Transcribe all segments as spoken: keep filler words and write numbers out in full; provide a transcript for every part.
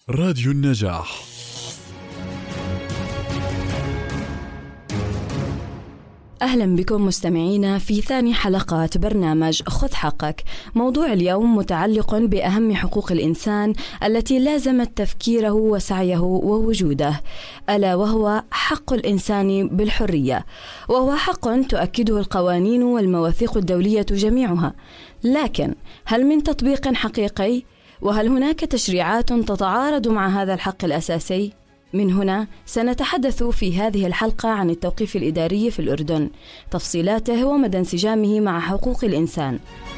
راديو النجاح. أهلا بكم مستمعينا في ثاني حلقات برنامج خذ حقك. موضوع اليوم متعلق بأهم حقوق الإنسان التي لازمت تفكيره وسعيه ووجوده، ألا وهو حق الإنسان بالحرية، وهو حق تؤكده القوانين والمواثيق الدولية جميعها. لكن هل من تطبيق حقيقي؟ وهل هناك تشريعات تتعارض مع هذا الحق الأساسي؟ من هنا سنتحدث في هذه الحلقة عن التوقيف الإداري في الأردن، تفصيلاته ومدى انسجامه مع حقوق الإنسان.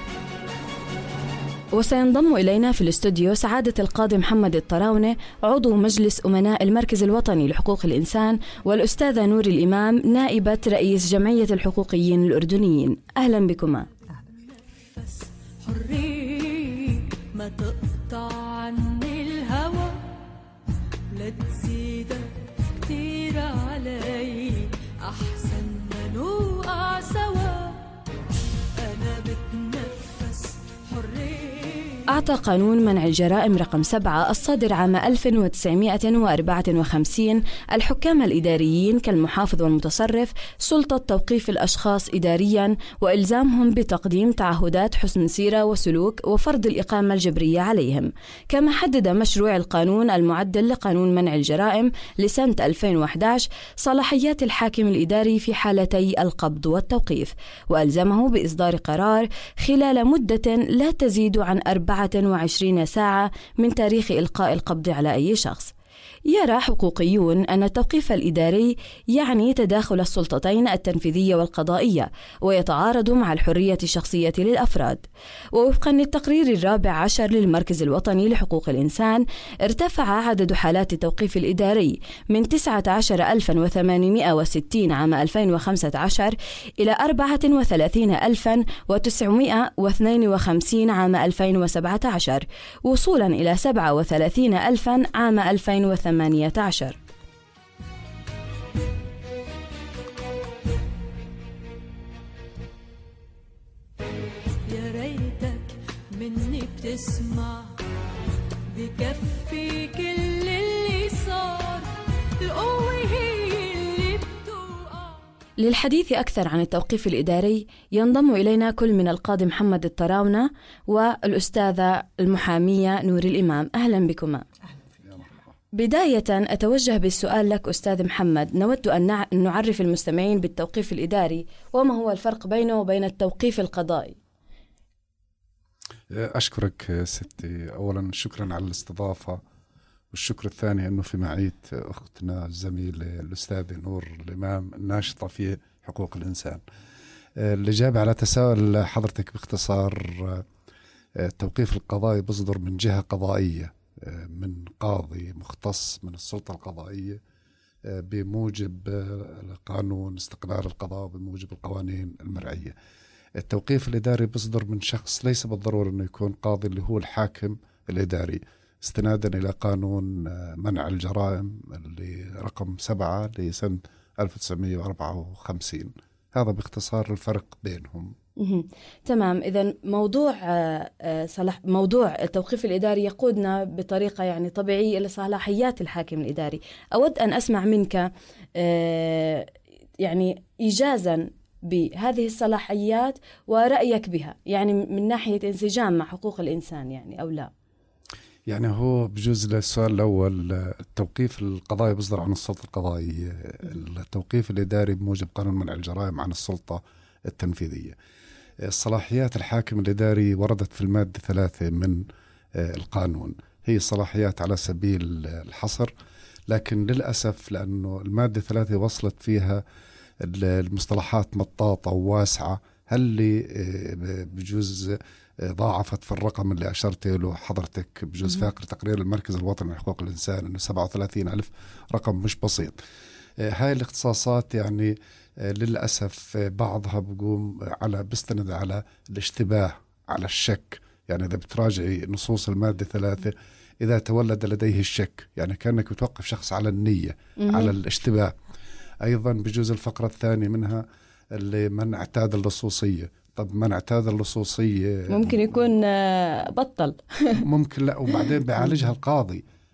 وسينضم إلينا في الاستوديو سعادة القاضي محمد الطراونة، عضو مجلس أمناء المركز الوطني لحقوق الإنسان، والأستاذة نور الإمام، نائبة رئيس جمعية الحقوقيين الأردنيين. أهلا بكما. ما تقطع عني الهوى، لا تزيدك كتير علي، أحسن ما نوقع سوا، أنا بتنفس حرية. أعطى قانون منع الجرائم رقم سبعة الصادر عام ألف وتسعمائة وأربعة وخمسين الحكام الإداريين كالمحافظ والمتصرف سلطة توقيف الأشخاص إدارياً وإلزامهم بتقديم تعهدات حسن سيرة وسلوك وفرض الإقامة الجبرية عليهم. كما حدد مشروع القانون المعدل لقانون منع الجرائم لسنة ألفين وأحد عشر صلاحيات الحاكم الإداري في حالتي القبض والتوقيف، وألزمه بإصدار قرار خلال مدة لا تزيد عن أربعة وعشرين ساعة من تاريخ إلقاء القبض على أي شخص. يرى حقوقيون أن التوقيف الإداري يعني تداخل السلطتين التنفيذية والقضائية، ويتعارض مع الحرية الشخصية للأفراد. ووفقا للتقرير الرابع عشر للمركز الوطني لحقوق الإنسان، ارتفع عدد حالات التوقيف الإداري من تسعة عشر ألفا وثمانمائة وستين عام ألفين وخمسة عشر إلى أربعة وثلاثين ألفا وتسعمائة واثنين وخمسين عام ألفين وسبعة عشر، وصولا إلى سبعة وثلاثين ألفا عام ألفين وثمانية عشر. يا ريتك مني بتسمع، بكفي كل اللي صار، القوة هي اللي بتوقع. للحديث أكثر عن التوقيف الإداري ينضم إلينا كل من القاضي محمد الطراونة والأستاذة المحامية نور الإمام. أهلا بكما. بداية أتوجه بالسؤال لك أستاذ محمد، نود أن نعرف المستمعين بالتوقيف الإداري، وما هو الفرق بينه وبين التوقيف القضائي؟ أشكرك ستي، أولا شكرا على الاستضافة، والشكر الثاني أنه في معية أختنا الزميلة الأستاذة نور الإمام الناشطة في حقوق الإنسان. الإجابة على تساؤل حضرتك باختصار، التوقيف القضائي بصدر من جهة قضائية، من قاضي مختص من السلطة القضائية بموجب قانون استقلال القضاء وبموجب القوانين المرعية. التوقيف الإداري بصدر من شخص ليس بالضرورة أنه يكون قاضي اللي هو الحاكم الإداري، استنادا إلى قانون منع الجرائم اللي رقم سبعة لسنة ألف وتسعمائة وأربعة وخمسين. هذا باختصار الفرق بينهم. تمام. إذن موضوع صلاح موضوع التوقيف الإداري يقودنا بطريقة يعني طبيعية إلى صلاحيات الحاكم الإداري. أود أن أسمع منك يعني إيجازا بهذه الصلاحيات ورأيك بها، يعني من ناحية انسجام مع حقوق الإنسان يعني أو لا. يعني هو بجوز للسؤال الأول، التوقيف القضائي بصدر عن السلطة القضائية، التوقيف الإداري بموجب قانون منع الجرائم عن السلطة التنفيذية. صلاحيات الحاكم الإداري وردت في المادة ثلاثة من القانون، هي صلاحيات على سبيل الحصر، لكن للأسف لأنه المادة ثلاثة وصلت فيها المصطلحات مطاطة وواسعة، هل اللي بجوز ضاعفت في الرقم اللي أشرت له حضرتك بجوز فاقر تقرير المركز الوطني لحقوق الإنسان أنه سبعة وثلاثين ألف، رقم مش بسيط. هاي الاختصاصات يعني للأسف بعضها بقوم على بستند على الاشتباه، على الشك. يعني إذا بتراجعي نصوص المادة ثلاثة، إذا تولد لديه الشك يعني كأنك بتوقف شخص على النية، على الاشتباه. أيضا بجوز الفقرة الثانية منها اللي من اعتاد اللصوصية. طب من اعتاد اللصوصية ممكن يكون بطل ممكن لا، وبعدين بيعالجها القاضي.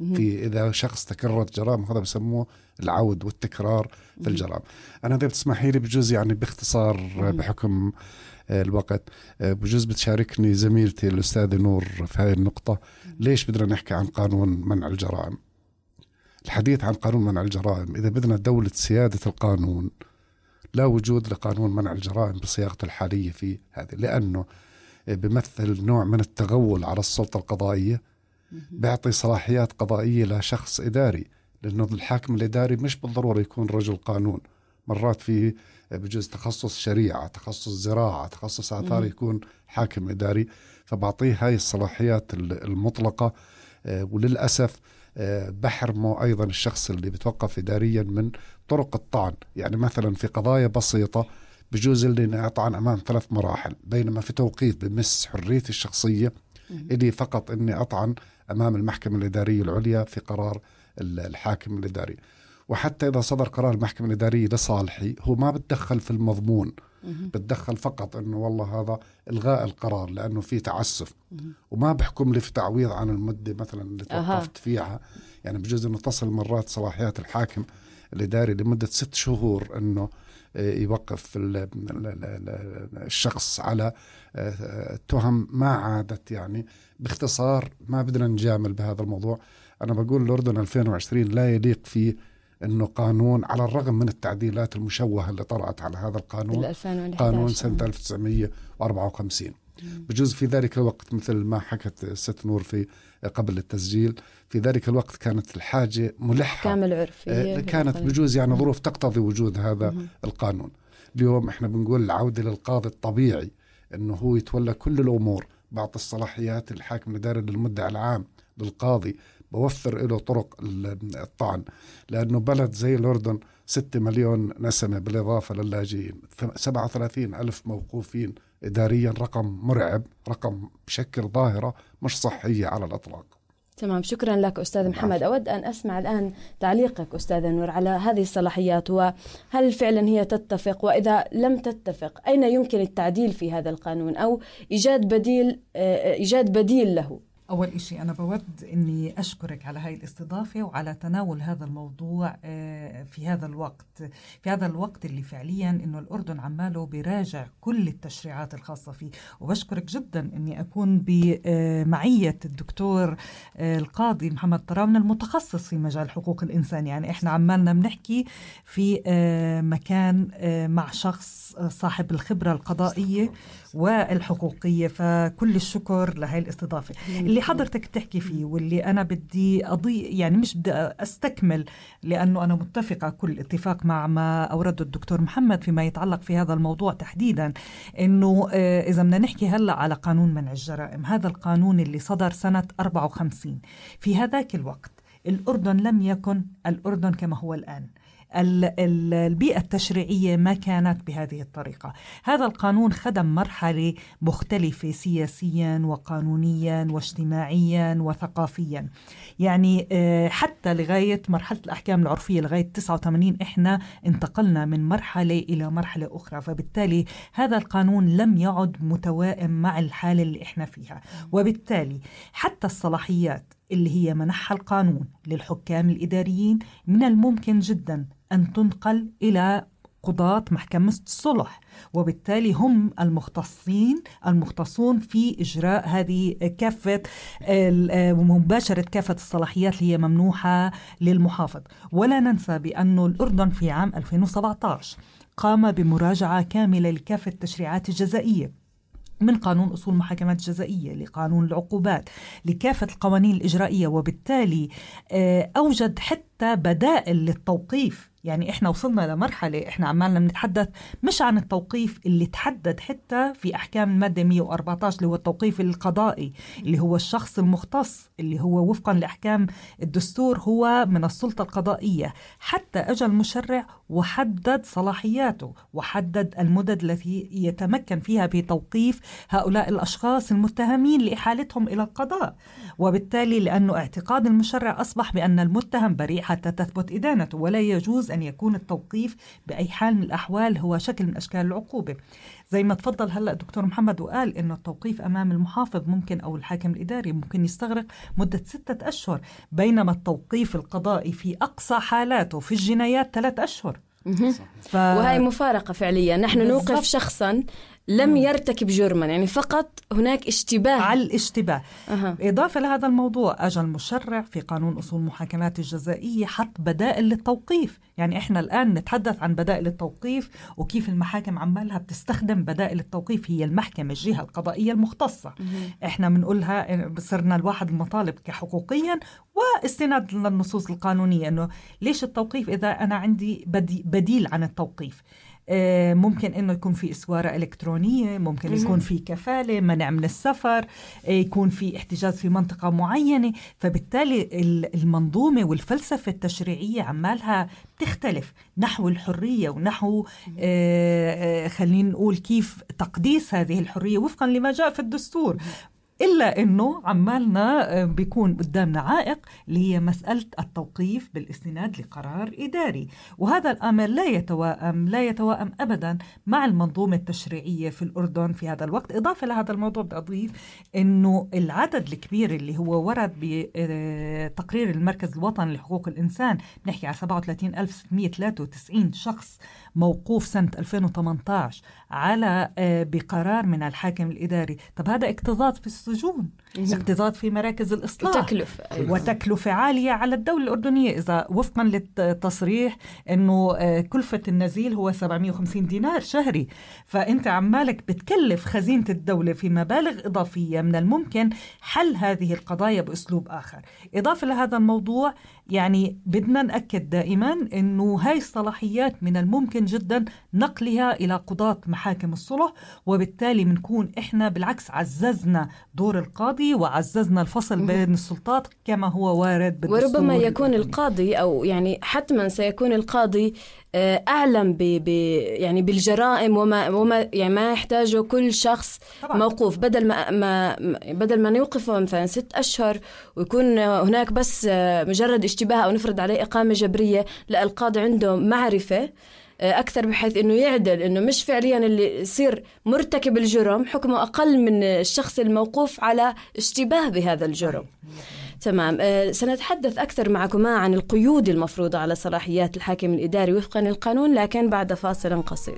في إذا شخص تكررت جرائم، هذا بسموه العود والتكرار في الجرائم. أنا إذا بتسمحي لي بجوز يعني باختصار بحكم الوقت، بجوز بتشاركني زميلتي الأستاذة نور في هذه النقطة. ليش بدنا نحكي عن قانون منع الجرائم؟ الحديث عن قانون منع الجرائم، إذا بدنا دولة سيادة القانون لا وجود لقانون منع الجرائم بصياغته الحالية في هذه، لأنه بيمثل نوع من التغول على السلطة القضائية، بيعطي صلاحيات قضائية لشخص إداري، لأنه الحاكم الإداري مش بالضرورة يكون رجل قانون، مرات في بجوز تخصص شريعة، تخصص زراعة، تخصص آثار يكون حاكم إداري، فبعطيه هاي الصلاحيات المطلقة. وللأسف بحرمه أيضا الشخص اللي بتوقف إداريا من طرق الطعن. يعني مثلا في قضايا بسيطة بجوز اللي أطعن أمام ثلاث مراحل، بينما في توقيت بمس حريتي الشخصية إلي فقط أني أطعن أمام المحكمة الإدارية العليا في قرار الحاكم الإداري. وحتى إذا صدر قرار المحكمة الإدارية لصالحي، هو ما بتدخل في المضمون، بتدخل فقط أنه والله هذا إلغاء القرار لأنه فيه تعسف، وما بحكم لي في تعويض عن المدة مثلا اللي توقفت فيها. يعني بجوز أنه تصل مرات صلاحيات الحاكم الإداري لمدة ست شهور أنه يوقف الشخص على تهم ما عادت. يعني باختصار ما بدنا نجامل بهذا الموضوع. أنا بقول الأردن ألفين وعشرين لا يليق فيه أنه قانون، على الرغم من التعديلات المشوهة اللي طرأت على هذا القانون، قانون سنة ألف وتسعمية وأربعة وخمسين. بجوز في ذلك الوقت مثل ما حكت الست نور في قبل التسجيل، في ذلك الوقت كانت الحاجة ملحة، كامل عرفية كانت بجوز يعني ظروف تقتضي وجود هذا مم. القانون. اليوم احنا بنقول العودة للقاضي الطبيعي أنه هو يتولى كل الأمور، بعض الصلاحيات الحاكم الإداري للمدعي العام للقاضي، بوفر له طرق الطعن، لأنه بلد زي الأردن ستة مليون نسمة بالإضافة للاجئين، سبعة وثلاثين ألف موقوفين إداريا، رقم مرعب، رقم بشكل ظاهرة مش صحية على الأطلاق. تمام، شكرا لك أستاذ محمد. أود أن أسمع الآن تعليقك أستاذ نور على هذه الصلاحيات، وهل فعلا هي تتفق؟ وإذا لم تتفق أين يمكن التعديل في هذا القانون أو إيجاد بديل إيجاد بديل له؟ أول إشي أنا بود أني أشكرك على هاي الاستضافة وعلى تناول هذا الموضوع في هذا الوقت في هذا الوقت اللي فعليا أنه الأردن عماله بيراجع كل التشريعات الخاصة فيه. وبشكرك جدا أني أكون بمعية الدكتور القاضي محمد طراونة المتخصص في مجال حقوق الإنسان. يعني إحنا عمالنا بنحكي في مكان مع شخص صاحب الخبرة القضائية والحقوقية، فكل الشكر لهي الاستضافة اللي حضرتك تحكي فيه، واللي أنا بدي أضيء يعني مش بدي أستكمل، لأنه أنا متفقة كل اتفاق مع ما أورده الدكتور محمد فيما يتعلق في هذا الموضوع تحديدا. إنه إذا بدنا نحكي هلأ على قانون منع الجرائم، هذا القانون اللي صدر سنة أربعة وخمسين، في هذاك الوقت الأردن لم يكن الأردن كما هو الآن. البيئة التشريعية ما كانت بهذه الطريقة. هذا القانون خدم مرحلة مختلفة سياسيا وقانونيا واجتماعيا وثقافيا، يعني حتى لغاية مرحلة الأحكام العرفية لغاية تسعة وثمانين إحنا انتقلنا من مرحلة إلى مرحلة أخرى، فبالتالي هذا القانون لم يعد متوائم مع الحالة اللي إحنا فيها. وبالتالي حتى الصلاحيات اللي هي منحها القانون للحكام الإداريين من الممكن جدا أن تنقل إلى قضاة محكمة الصلح، وبالتالي هم المختصين المختصون في إجراء هذه كافة ومباشرة كافة الصلاحيات اللي هي ممنوحة للمحافظ. ولا ننسى بأن الأردن في عام ألفين وسبعة عشر قام بمراجعة كاملة لكافة التشريعات الجزائية، من قانون أصول محاكمات جزائية لقانون العقوبات لكافة القوانين الإجرائية، وبالتالي أوجد حتى بدائل للتوقيف. يعني إحنا وصلنا لمرحلة إحنا عمالنا بنتحدث مش عن التوقيف اللي تحدد حتى في أحكام المادة مئة وأربعة عشر اللي هو التوقيف القضائي، اللي هو الشخص المختص اللي هو وفقا لأحكام الدستور هو من السلطة القضائية. حتى أجى المشرع وحدد صلاحياته وحدد المدد التي يتمكن فيها بتوقيف هؤلاء الأشخاص المتهمين لإحالتهم إلى القضاء. وبالتالي لأنه اعتقاد المشرع أصبح بأن المتهم بريء حتى تثبت إدانته، ولا يجوز أن يكون التوقيف بأي حال من الأحوال هو شكل من أشكال العقوبة. زي ما تفضل هلأ دكتور محمد وقال إنه التوقيف أمام المحافظ ممكن أو الحاكم الإداري ممكن يستغرق مدة ستة أشهر، بينما التوقيف القضائي في أقصى حالاته في الجنايات ثلاث أشهر. ف... وهي مفارقة فعليا. نحن بالزبط. نوقف شخصا لم يرتكب جرما، يعني فقط هناك اشتباه على الاشتباه. أه. إضافة لهذا الموضوع أجى المشرع في قانون أصول المحاكمات الجزائية حط بدائل للتوقيف. يعني إحنا الآن نتحدث عن بدائل التوقيف وكيف المحاكم عمالها بتستخدم بدائل التوقيف. هي المحكمة الجهة القضائية المختصة. أه. إحنا بنقولها صرنا الواحد المطالب كحقوقيا واستناد للنصوص القانونية إنه ليش التوقيف إذا أنا عندي بديل عن التوقيف. ممكن إنه يكون في إسوارة إلكترونية، ممكن يكون في كفالة، منع من السفر، يكون في احتجاز في منطقة معينة. فبالتالي المنظومة والفلسفة التشريعية عمالها تختلف نحو الحرية ونحو خلينا نقول كيف تقديس هذه الحرية وفقا لما جاء في الدستور. إلا أنه عمالنا بيكون قدامنا عائق اللي هي مسألة التوقيف بالاستناد لقرار إداري، وهذا الأمر لا يتوائم لا يتوائم أبدا مع المنظومة التشريعية في الأردن في هذا الوقت. إضافة لهذا الموضوع بأضيف أنه العدد الكبير اللي هو ورد بتقرير المركز الوطني لحقوق الإنسان، نحكي على سبعة وثلاثين ألف وستمئة وثلاثة وتسعين شخص موقوف سنة ألفين وثمانية عشر على بقرار من الحاكم الإداري. طب هذا اكتظاظ في السجون، اكتظاظ في مراكز الإصلاح، وتكلفة وتكلفة عالية على الدولة الأردنية. إذا وفقا للتصريح أنه كلفة النزيل هو سبعمئة وخمسين دينار شهري، فأنت عمالك بتكلف خزينة الدولة في مبالغ إضافية. من الممكن حل هذه القضايا بأسلوب آخر. إضافة لهذا الموضوع يعني بدنا نأكد دائما أنه هاي الصلاحيات من الممكن جدا نقلها إلى قضاة محاكم الصلح، وبالتالي بنكون إحنا بالعكس عززنا دور القاضي وعززنا الفصل بين السلطات كما هو وارد بالدستور. وربما يكون القاضي أو يعني حتما سيكون القاضي أعلم ب ب يعني بالجرائم وما وما يعني ما يحتاجه كل شخص طبعا. موقوف، بدل ما, ما بدل ما نوقفه مثلا ست أشهر ويكون هناك بس مجرد اشتباه أو نفرض عليه إقامة جبرية، لا القاضي عنده معرفة أكثر بحيث إنه يعدل إنه مش فعليا اللي يصير مرتكب الجرم حكمه أقل من الشخص الموقوف على اشتباه بهذا الجرم. تمام. أه سنتحدث أكثر معكم عن القيود المفروضة على صلاحيات الحاكم الإداري وفقا للقانون، لكن بعد فاصل قصير.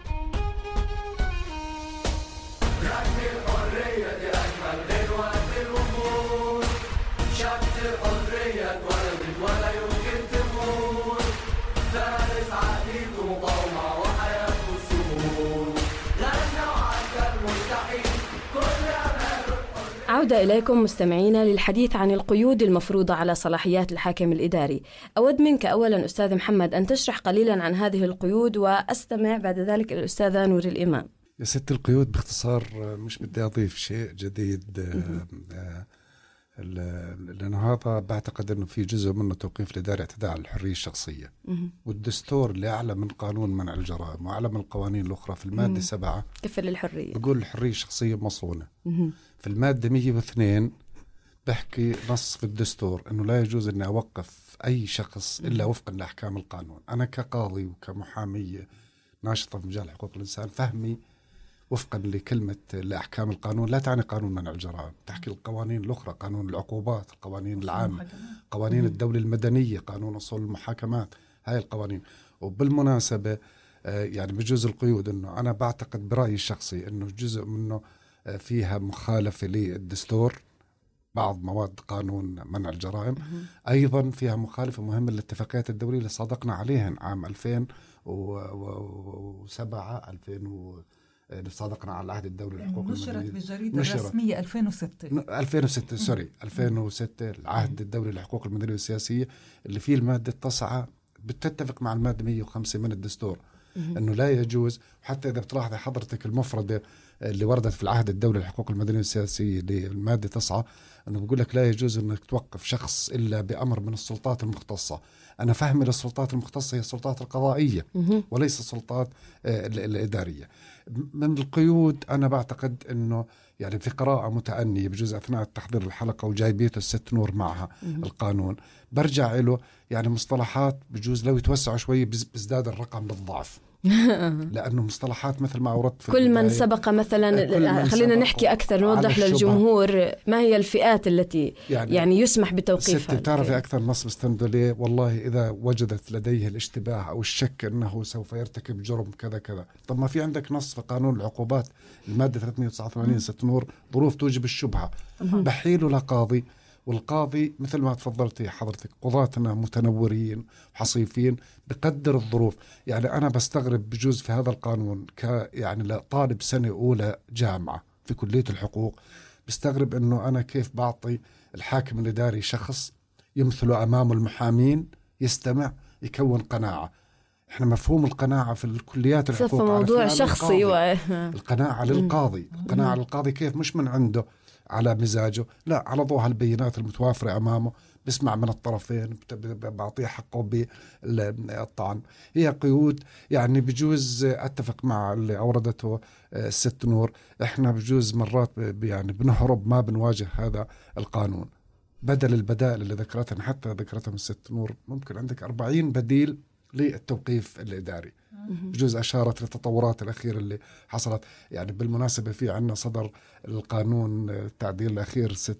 عودة إليكم مستمعينا للحديث عن القيود المفروضة على صلاحيات الحاكم الإداري. أود منك أولا أستاذ محمد أن تشرح قليلا عن هذه القيود، وأستمع بعد ذلك الأستاذة نور الإمام. يا ست القيود باختصار، مش بدي أضيف شيء جديد لأنه هذا بعتقد أنه في جزء منه توقيف الإداري اعتداء على الحرية الشخصية، والدستور اللي أعلى من قانون منع الجرائم وأعلى من القوانين الأخرى في المادة سبعة كفل الحرية، بقول الحرية الشخصية مصونة. في المادة مية واثنين بحكي نص في الدستور أنه لا يجوز أن أوقف أي شخص إلا وفقا لأحكام القانون. أنا كقاضي وكمحامية ناشطة في مجال حقوق الإنسان فهمي وفقا لكلمة لأحكام القانون لا تعني قانون منع الجرائم، تحكي القوانين الأخرى، قانون العقوبات، القوانين العامة، قوانين الدولة المدنية، قانون أصول المحاكمات، هاي القوانين. وبالمناسبة يعني بجوز القيود أنه أنا بعتقد برأيي الشخصي أنه جزء منه فيها مخالفة للدستور، بعض مواد قانون منع الجرائم أيضا فيها مخالفة مهمة للاتفاقيات الدولية اللي صادقنا عليهن عام ألفين وسبعة ألفين و اللي صادقنا على العهد الدولي للحقوق المدنية، نشرت بالجريدة الرسمية ألفين وستة ألفين وستة سوري ألفين وستة العهد الدولي للحقوق المدنية والسياسية اللي فيه المادة التاسعة بتتفق مع المادة مية وخمسة من الدستور أنه لا يجوز. وحتى إذا بتلاحظي حضرتك المفردة اللي وردت في العهد الدولي للحقوق المدنية والسياسية للمادة تسعة أنه بيقول لك لا يجوز أنك توقف شخص إلا بأمر من السلطات المختصة. أنا فهمي للسلطات المختصة هي السلطات القضائية وليس السلطات الإدارية. من القيود أنا بعتقد أنه يعني في قراءة متأنية بجوز أثناء تحضير الحلقة وجايبيته الست نور معها القانون، برجع له يعني مصطلحات بجوز لو يتوسعوا شوي بيزداد الرقم بالضعف لأنه مصطلحات مثل ما أوردت في كل من سبق مثلا. من خلينا نحكي أكثر، نوضح للجمهور ما هي الفئات التي يعني, يعني يسمح بتوقيفها. تعرفي أكثر نص بستند ليه؟ والله إذا وجدت لديه الاشتباه أو الشك أنه سوف يرتكب جرم كذا كذا. طب ما في عندك نص في قانون العقوبات المادة ثلاثمئة وتسعة وثمانين ست نور ظروف توجب الشبهة، بحيله لقاضي، والقاضي مثل ما تفضلتي حضرتك قضاتنا متنورين حصيفين بقدر الظروف. يعني أنا بستغرب بجوز في هذا القانون ك يعني لطالب سنة أولى جامعة في كلية الحقوق، بستغرب أنه أنا كيف بعطي الحاكم الإداري شخص يمثله أمام المحامين، يستمع، يكون قناعة. إحنا مفهوم القناعة في الكليات الحقوق موضوع شخصي و... القناعة للقاضي، القناعة للقاضي كيف؟ مش من عنده على مزاجه، لا، على ضوء البينات المتوافرة أمامه، بسمع من الطرفين، بعطيه حقه بالطعن. هي قيود. يعني بجوز أتفق مع اللي أوردته الست نور، إحنا بجوز مرات يعني بنهرب، ما بنواجه هذا القانون. بدل البدائل اللي ذكرتها حتى ذكرتهم الست نور، ممكن عندك أربعين بديل للتوقيف الإداري. بجوز أشارت للتطورات الأخيرة اللي حصلت. يعني بالمناسبة في عنا صدر القانون التعديل الأخير ست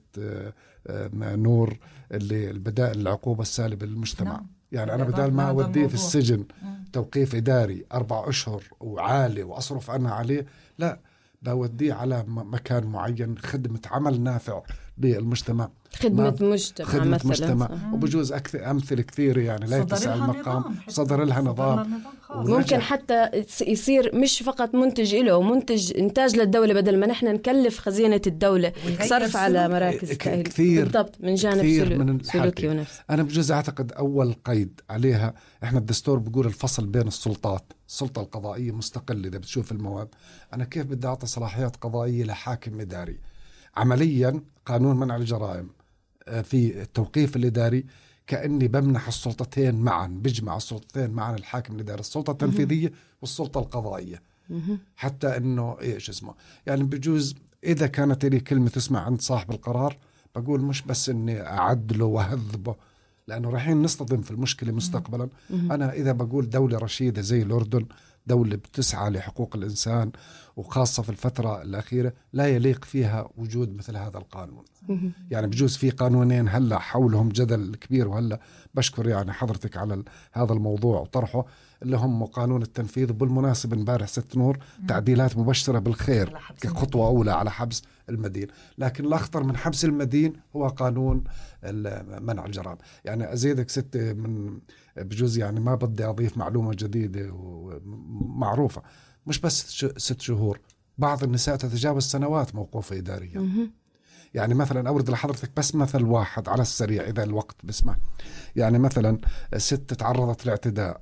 نور اللي البدائل العقوبة السالبة للمجتمع. نعم. يعني أنا بدال ما أوديه في السجن توقيف إداري أربع أشهر وعالي وأصرف أنا عليه، لا، بوديه على مكان معين، خدمة عمل نافع للمجتمع، خدمة مجتمع خدمة مثلا. مجتمع. وبجوز أكثر أمثلة كثيرة يعني لا يتسع المقام، صدر لها نظام. ممكن حتى يصير مش فقط منتج له، منتج إنتاج للدولة، بدل ما نحن نكلف خزينة الدولة صرف على مراكز التأهيل. كثير بالضبط، من جانب سلوكي ونفسي. أنا بجوز أعتقد أول قيد عليها، إحنا الدستور بيقول الفصل بين السلطات، السلطة القضائية مستقلة. إذا بتشوف المواد، أنا كيف بدي أعطي صلاحيات قضائية لحاكم إداري؟ عمليا قانون منع الجرائم في التوقيف الإداري كأني بمنح السلطتين معا، بجمع السلطتين معا، الحاكم الإداري، السلطة التنفيذية والسلطة القضائية. حتى إنه إيش اسمه، يعني بجوز إذا كانت لي كلمة تسمع عند صاحب القرار، بقول مش بس إني أعدله وهذبه، لأنه رايحين نصطدم في المشكلة مستقبلا. أنا إذا بقول دولة رشيدة زي الأردن، دولة بتسعى لحقوق الإنسان، وخاصة في الفترة الأخيرة لا يليق فيها وجود مثل هذا القانون. يعني بجوز في قانونين هلا حولهم جدل كبير، وهلا بشكر يعني حضرتك على هذا الموضوع وطرحه، اللي هم قانون التنفيذ. وبالمناسبة امبارح ست نور تعديلات مبشرة بالخير كخطوة أولى على حبس المدين، لكن الأخطر من حبس المدين هو قانون منع الجرائم. يعني أزيدك ست من بجوز، يعني ما بدي أضيف معلومة جديدة ومعروفة، مش بس ست شهور، بعض النساء تتجاوز سنوات موقوفة إداريا. يعني مثلا أورد لحضرتك بس مثل واحد على السريع إذا الوقت بسمح. يعني مثلا ست تعرضت لاعتداء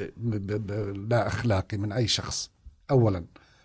لا أخلاقي من أي شخص، أولا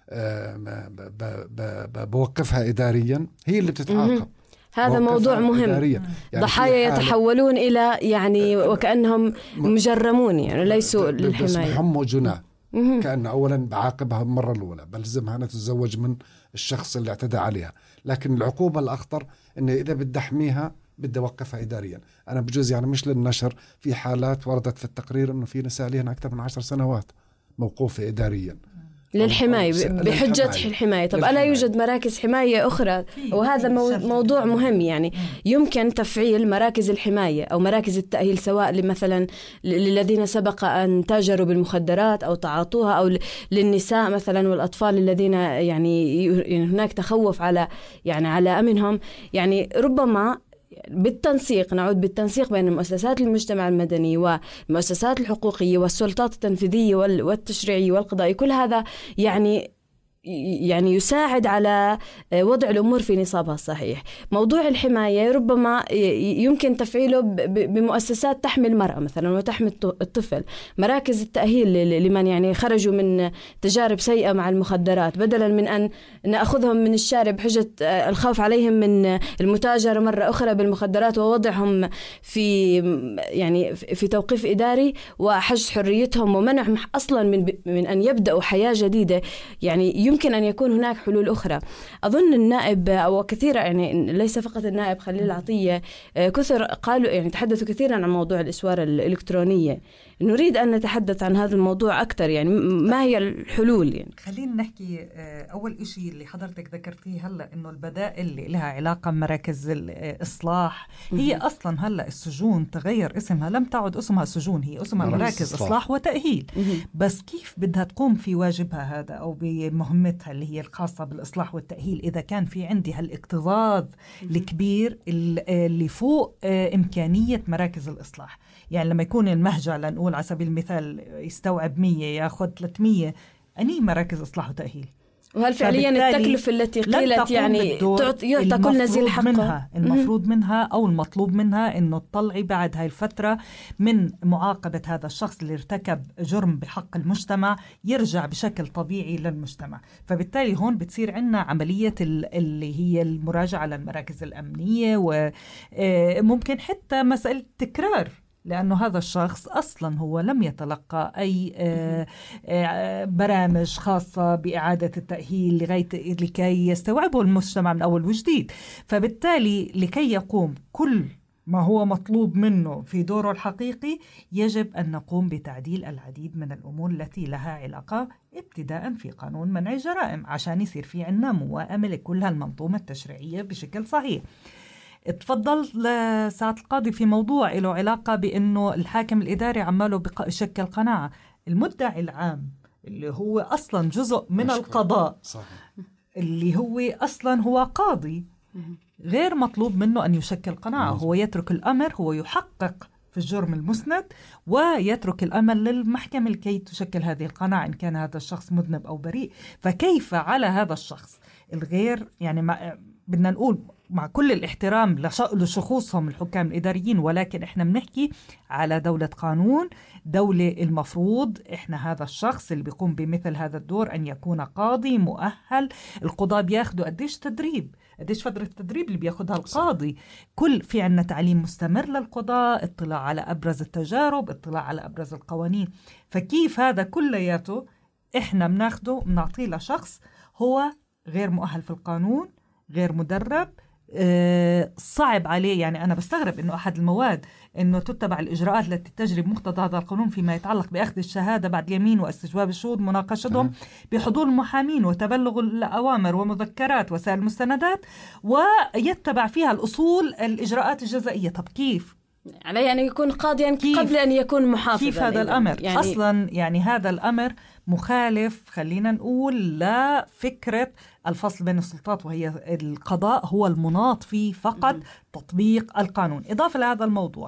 بوقفها إداريا، هي اللي بتتعاقب. هذا موضوع مهم. يعني ضحايا يتحولون إلى يعني وكأنهم مجرمون، يعني ليسوا للحماية، هم جناه. كأن أولا بعاقبها المرة الأولى، بلزمها أن تتزوج من الشخص اللي اعتدى عليها. لكن العقوبة الأخطر إن إذا بدي أحميها بدي أوقفها إداريا. أنا بجوز يعني مش للنشر، في حالات وردت في التقرير إنه في نساء لهن أكثر من عشر سنوات موقوفة إداريا للحماية بحجة الحماية. طب ألا يوجد مراكز حماية أخرى؟ وهذا موضوع مهم. يعني يمكن تفعيل مراكز الحماية أو مراكز التأهيل، سواء لمثلا للذين سبق أن تاجروا بالمخدرات أو تعاطوها، أو للنساء مثلا والأطفال الذين يعني هناك تخوف على يعني على أمنهم. يعني ربما بالتنسيق، نعود بالتنسيق بين المؤسسات المجتمع المدني والمؤسسات الحقوقية والسلطات التنفيذية والتشريعية والقضائية، كل هذا يعني يعني يساعد على وضع الأمور في نصابها الصحيح. موضوع الحماية ربما يمكن تفعيله بمؤسسات تحمي المرأة مثلا وتحمي الطفل، مراكز التأهيل لمن يعني خرجوا من تجارب سيئة مع المخدرات، بدلا من أن نأخذهم من الشارع بحجة الخوف عليهم من المتاجرة مرة أخرى بالمخدرات ووضعهم في يعني في توقيف إداري وحجز حريتهم ومنعهم أصلا من من أن يبدأوا حياة جديدة. يعني يمكن أن يكون هناك حلول أخرى. أظن النائب أو كثيرا يعني ليس فقط النائب خليل عطية كثر قالوا يعني تحدثوا كثيرا عن موضوع الإسوار الإلكترونية. نريد أن نتحدث عن هذا الموضوع أكثر، يعني ما هي الحلول؟ يعني خلينا نحكي أول إشي اللي حضرتك ذكرتيه هلأ إنه البدائل اللي لها علاقة بمراكز الإصلاح هي أصلا هلأ السجون تغير اسمها، لم تعد اسمها سجون، هي اسمها مراكز إصلاح وتأهيل. بس كيف بدها تقوم في واجبها هذا أو بمهمتها اللي هي الخاصة بالإصلاح والتأهيل إذا كان في عندي هالاكتظاظ الكبير اللي فوق إمكانية مراكز الإصلاح؟ يعني لما يكون المهجع لنقول على سبيل المثال يستوعب مية ياخذ ثلاثمية، أني مراكز إصلاح وتأهيل. وهل فعليا التكلفة التي قيلت يعني يعطى كل نزيل حقه؟ منها المفروض منها أو المطلوب منها إنه تطلعي بعد هاي الفترة من معاقبة هذا الشخص اللي ارتكب جرم بحق المجتمع يرجع بشكل طبيعي للمجتمع. فبالتالي هون بتصير عنا عملية اللي هي المراجعة للمراكز الأمنية، وممكن حتى مسألة تكرار، لأنه هذا الشخص أصلا هو لم يتلقى أي برامج خاصة بإعادة التأهيل لغاية لكي يستوعبه المجتمع من أول وجديد. فبالتالي لكي يقوم كل ما هو مطلوب منه في دوره الحقيقي يجب أن نقوم بتعديل العديد من الأمور التي لها علاقة ابتداء في قانون منع الجرائم عشان يصير في عنا موائمة لكل هالمنظومة التشريعية بشكل صحيح. تفضل ساعة القاضي في موضوع له علاقة بأنه الحاكم الإداري عماله بشكل قناعة. المدعي العام اللي هو أصلا جزء من القضاء صحيح. اللي هو أصلا هو قاضي غير مطلوب منه أن يشكل قناعة، هو يترك الأمر، هو يحقق في الجرم المسند ويترك الأمر للمحكمة لكي تشكل هذه القناعة إن كان هذا الشخص مذنب أو بريء. فكيف على هذا الشخص الغير يعني ما بدنا نقول مع كل الاحترام لشخوصهم الحكام الإداريين، ولكن إحنا بنحكي على دولة قانون، دولة المفروض إحنا هذا الشخص اللي بيقوم بمثل هذا الدور أن يكون قاضي مؤهل. القضاة بياخدوا قديش تدريب، قديش فترة التدريب اللي بياخدها القاضي. كل في عنا تعليم مستمر للقضاء، اطلاع على أبرز التجارب، اطلاع على أبرز القوانين. فكيف هذا كلياته إحنا بناخده بنعطيه لشخص هو غير مؤهل في القانون، غير مدرب، أه صعب عليه. يعني أنا بستغرب إنه أحد المواد إنه تتبع الإجراءات التي تجري بمقتضى هذا القانون فيما يتعلق بأخذ الشهادة بعد اليمين واستجواب الشهود، مناقشتهم بحضور المحامين وتبلغ الأوامر ومذكرات وسائل المستندات، ويتبع فيها الأصول الإجراءات الجزائية. طب كيف؟ عليه أن يكون قاضيا قبل أن يكون محافظا. كيف هذا الأمر؟ يعني أصلا يعني هذا الأمر مخالف خلينا نقول لفكرة الفصل بين السلطات، وهي القضاء هو المناط فيه فقط تطبيق القانون. إضافة لهذا الموضوع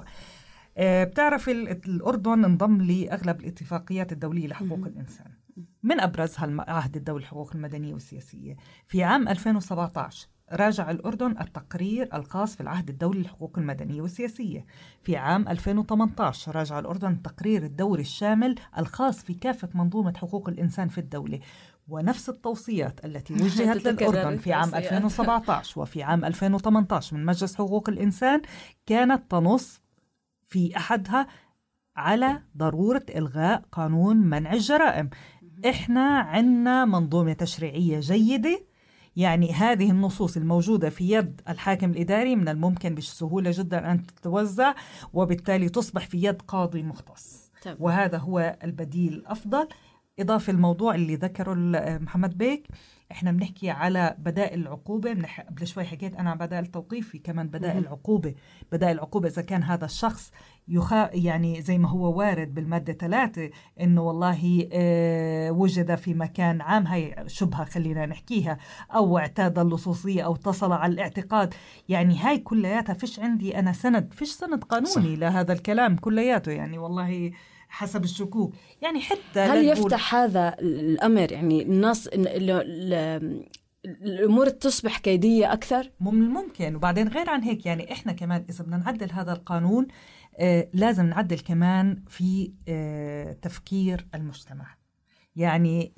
بتعرف الأردن انضم لأغلب الاتفاقيات الدولية لحقوق الإنسان، من أبرزها عهد الدولي للحقوق المدنية والسياسية. في عام ألفين وسبعة عشر راجع الأردن التقرير الخاص في العهد الدولي للحقوق المدنية والسياسية. في عام ألفين وثمانية عشر راجع الأردن التقرير الدوري الشامل الخاص في كافة منظومة حقوق الإنسان في الدولة. ونفس التوصيات التي وجهت للأردن في عام ألفين وسبعة عشر وفي عام ألفين وثمانية عشر من مجلس حقوق الإنسان كانت تنص في أحدها على ضرورة إلغاء قانون منع الجرائم. إحنا عنا منظومة تشريعية جيدة، يعني هذه النصوص الموجودة في يد الحاكم الإداري من الممكن بسهولة جدا أن تتوزع وبالتالي تصبح في يد قاضي مختص، وهذا هو البديل الأفضل. إضافة الموضوع اللي ذكره محمد بيك، إحنا بنحكي على بدائل العقوبة. قبل شوي حكيت أنا عن بدائل التوقيف، في كمان بدائل العقوبة. بدائل العقوبة إذا كان هذا الشخص يخا يعني زي ما هو وارد بالمادة ثلاثة إنه والله آه وجد في مكان عام، هاي شبهة خلينا نحكيها، أو اعتاد اللصوصية أو اتصل على الاعتقاد، يعني هاي كلياتها فيش عندي أنا سند، فيش سند قانوني صح. لهذا الكلام كلياته، يعني والله حسب الشكوك. يعني حتى هل يفتح هذا الأمر يعني النص الأمور تصبح كيدية أكثر؟ ممكن. وبعدين غير عن هيك يعني إحنا كمان إذا بدنا نعدل هذا القانون آه لازم نعدل كمان في آه تفكير المجتمع. يعني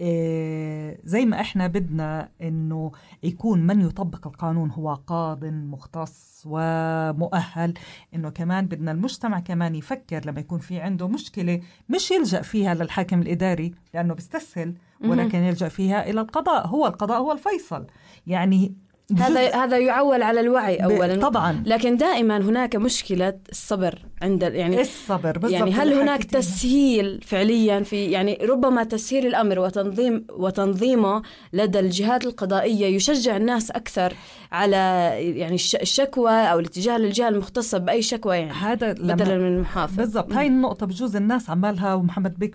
زي ما احنا بدنا انه يكون من يطبق القانون هو قاض مختص ومؤهل، انه كمان بدنا المجتمع كمان يفكر لما يكون في عنده مشكلة مش يلجأ فيها للحاكم الإداري لأنه بيستسهل، ولكن يلجأ فيها إلى القضاء. هو القضاء هو الفيصل. يعني هذا هذا يعول على الوعي اولا طبعا، لكن دائما هناك مشكله الصبر عند يعني الصبر بالضبط. يعني هل هناك تسهيل فعليا في يعني ربما تسهيل الامر وتنظيم وتنظيمه لدى الجهات القضائيه يشجع الناس اكثر على يعني الشكوى او الاتجاه للجهه المختصه باي شكوى يعني هذا بدلا من المحافظ. بالضبط. هاي النقطه بجوز الناس عمالها ومحمد بك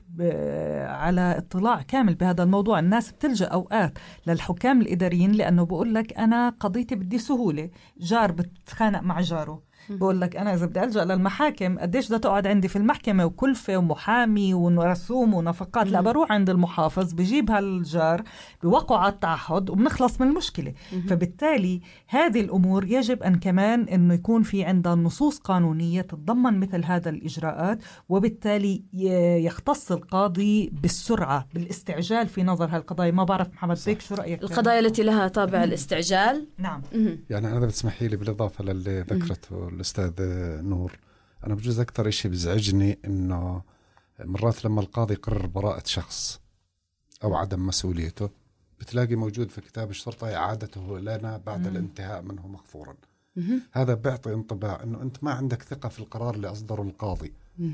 على اطلاع كامل بهذا الموضوع. الناس بتلجأ اوقات للحكام الاداريين لانه بقول لك انا قضيتي بدي سهولة. جار بتخانق مع جاره بقول لك أنا إذا بدي ألجأ للمحاكم قديش بدها تقعد عندي في المحكمة وكلفة ومحامي ورسوم ونفقات. لا، بروح عند المحافظ بجيب هالجار بوقع على التعهد وبنخلص من المشكلة. فبالتالي هذه الأمور يجب أن كمان أنه يكون في عندها نصوص قانونية تتضمن مثل هذا الإجراءات، وبالتالي يختص القاضي بالسرعة بالاستعجال في نظر هالقضايا. ما بعرف محمد بيك شو رأيك؟ القضايا التي لها طابع الاستعجال. نعم. يعني أنا بتسمحي لي بالإضافة للي ذكرته الأستاذ نور، أنا بجوز أكثر إشي بزعجني إنه مرات لما القاضي يقرر براءة شخص أو عدم مسؤوليته بتلاقي موجود في كتاب الشرطة إعادته لنا بعد الانتهاء منه مغفورا. هذا بيعطي انطباع إنه أنت ما عندك ثقة في القرار اللي أصدره القاضي،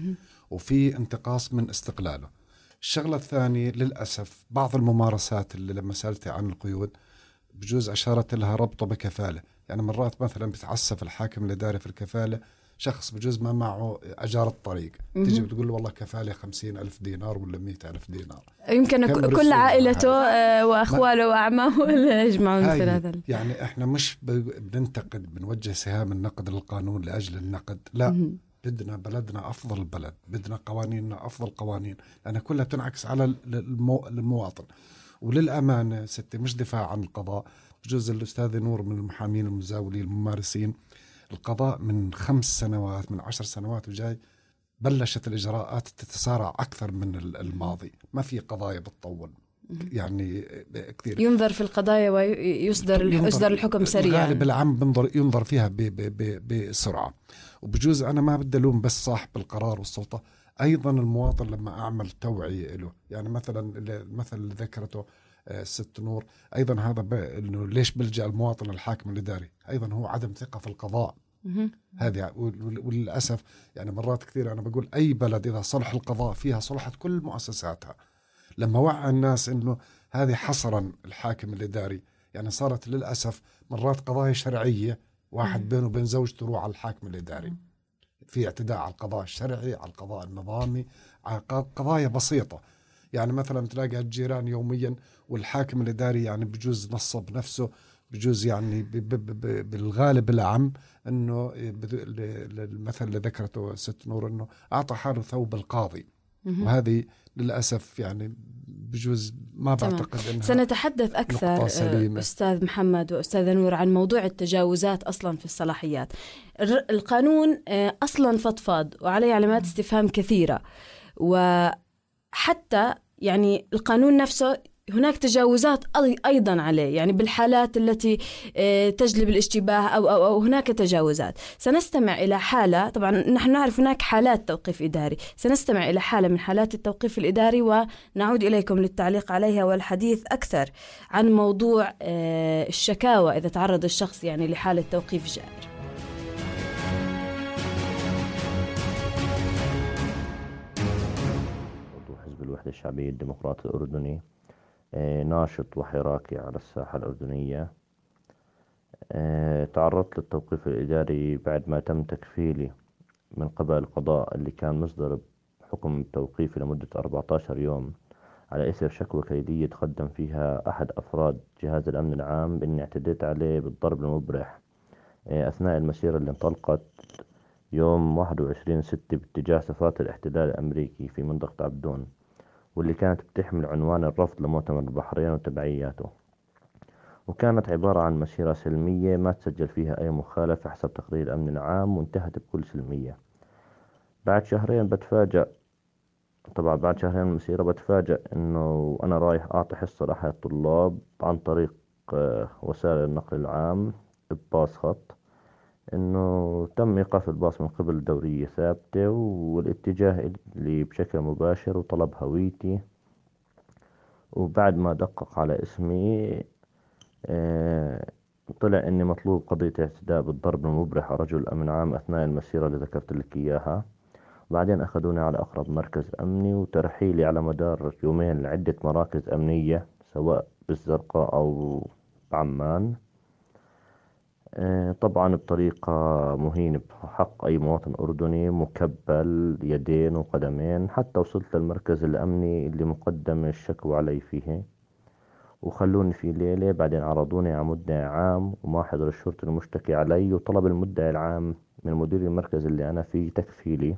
وفي انتقاص من استقلاله. الشغلة الثانية للأسف بعض الممارسات اللي لما سألتي عن القيود بجوز أشارت لها ربطه بكفالة. يعني مرات مثلا بتعسف الحاكم الإداري في الكفالة شخص بجوز ما معه أجار الطريق، تيجي بتقول له والله كفالة خمسين ألف دينار ولا مئة ألف دينار، يمكن كل عائلته وأخواله وأعمامه يجمعون مثل هذا. يعني إحنا مش بننتقد بنوجه سهام النقد للقانون لأجل النقد، لا، بدنا بلدنا أفضل بلد، بدنا قوانيننا أفضل قوانين، لأنها كلها تنعكس على المو... المواطن. وللأمانة ستي مش دفاع عن القضاء، بجوز الأستاذ نور من المحامين المزاولين الممارسين، القضاء من خمس سنوات من عشر سنوات وجاي بلشت الإجراءات تتسارع أكثر من الماضي. ما في قضايا بتطول، يعني كثير ينظر في القضايا ويصدر يصدر الحكم سريعا. الغالب العام بنظر ينظر فيها ب ب ب بسرعة. وبجوز أنا ما بدي ألوم بس صاحب القرار والسلطة، أيضا المواطن لما أعمل توعية له. يعني مثلا المثل اللي ذكرته الست نور أيضا هذا إنه ليش بلجأ المواطن الحاكم الإداري، أيضا هو عدم ثقة في القضاء. هذه وللأسف يعني مرات كثير أنا بقول أي بلد إذا صلح القضاء فيها صلحت كل مؤسساتها. لما وعى الناس إنه هذه حصرا الحاكم الإداري، يعني صارت للأسف مرات قضايا شرعية واحد بينه وبين زوجته يروح على الحاكم الإداري، في اعتداء على القضاء الشرعي، على القضاء النظامي، على قضايا بسيطة. يعني مثلا تلاقي الجيران يوميا والحاكم الإداري يعني بجوز نصب نفسه، بجوز يعني بالغالب العام أنه المثل اللي ذكرته ست نور أنه أعطى حاله ثوب القاضي. وهذه للأسف يعني بجوز ما بعتقد أنها سنتحدث أكثر أستاذ محمد وأستاذ نور عن موضوع التجاوزات أصلا في الصلاحيات. القانون أصلا فضفاض وعليه علامات استفهام كثيرة، وحتى يعني القانون نفسه هناك تجاوزات أيضا عليه، يعني بالحالات التي تجلب الاشتباه أو, أو, أو هناك تجاوزات. سنستمع إلى حالة، طبعا نحن نعرف هناك حالات توقيف إداري، سنستمع إلى حالة من حالات التوقيف الإداري ونعود إليكم للتعليق عليها والحديث أكثر عن موضوع الشكاوى إذا تعرض الشخص يعني لحالة توقيف جائر. حزب الوحدة الشعبية الديمقراطي الأردني ناشط وحراكي على الساحة الأردنية. تعرضت للتوقيف الإداري بعد ما تم تكفيلي من قبل القضاء اللي كان مصدر حكم توقيفي لمدة أربعة عشر يوم على إثر شكوى كيدية تقدم فيها أحد أفراد جهاز الأمن العام بأني اعتديت عليه بالضرب المبرح أثناء المسيرة اللي انطلقت يوم واحد وعشرين ستة باتجاه سفارة الاحتلال الأمريكي في منطقة عبدون، واللي كانت بتحمل عنوان الرفض لمؤتمر البحرين وتبعياته، وكانت عبارة عن مسيرة سلمية ما تسجل فيها أي مخالفة حسب تقرير الأمن العام وانتهت بكل سلمية. بعد شهرين بتفاجأ طبعا بعد شهرين من المسيرة بتفاجأ إنه أنا رايح أعطي حصة لأحد الطلاب عن طريق آه، وسائل النقل العام بباص خط، إنه تم إيقاف الباص من قبل دورية ثابتة والاتجاه لي بشكل مباشر وطلب هويتي. وبعد ما دقق على اسمي آه، طلع إني مطلوب قضية اعتداء بالضرب المبرح على رجل أمن عام أثناء المسيرة اللي ذكرت لك إياها. بعدين أخذوني على أقرب مركز أمني وترحيلي على مدار يومين لعدة مراكز أمنية سواء بالزرقاء أو بعمان، طبعا بطريقة مهينة بحق أي مواطن أردني، مكبل يدين وقدمين، حتى وصلت للمركز الأمني اللي مقدم الشكوى علي فيه، وخلوني في ليلة. بعدين عرضوني على مدعي عام وما حضر الشرطي المشتكي علي، وطلب المدعي العام من مدير المركز اللي أنا فيه تكفيلي،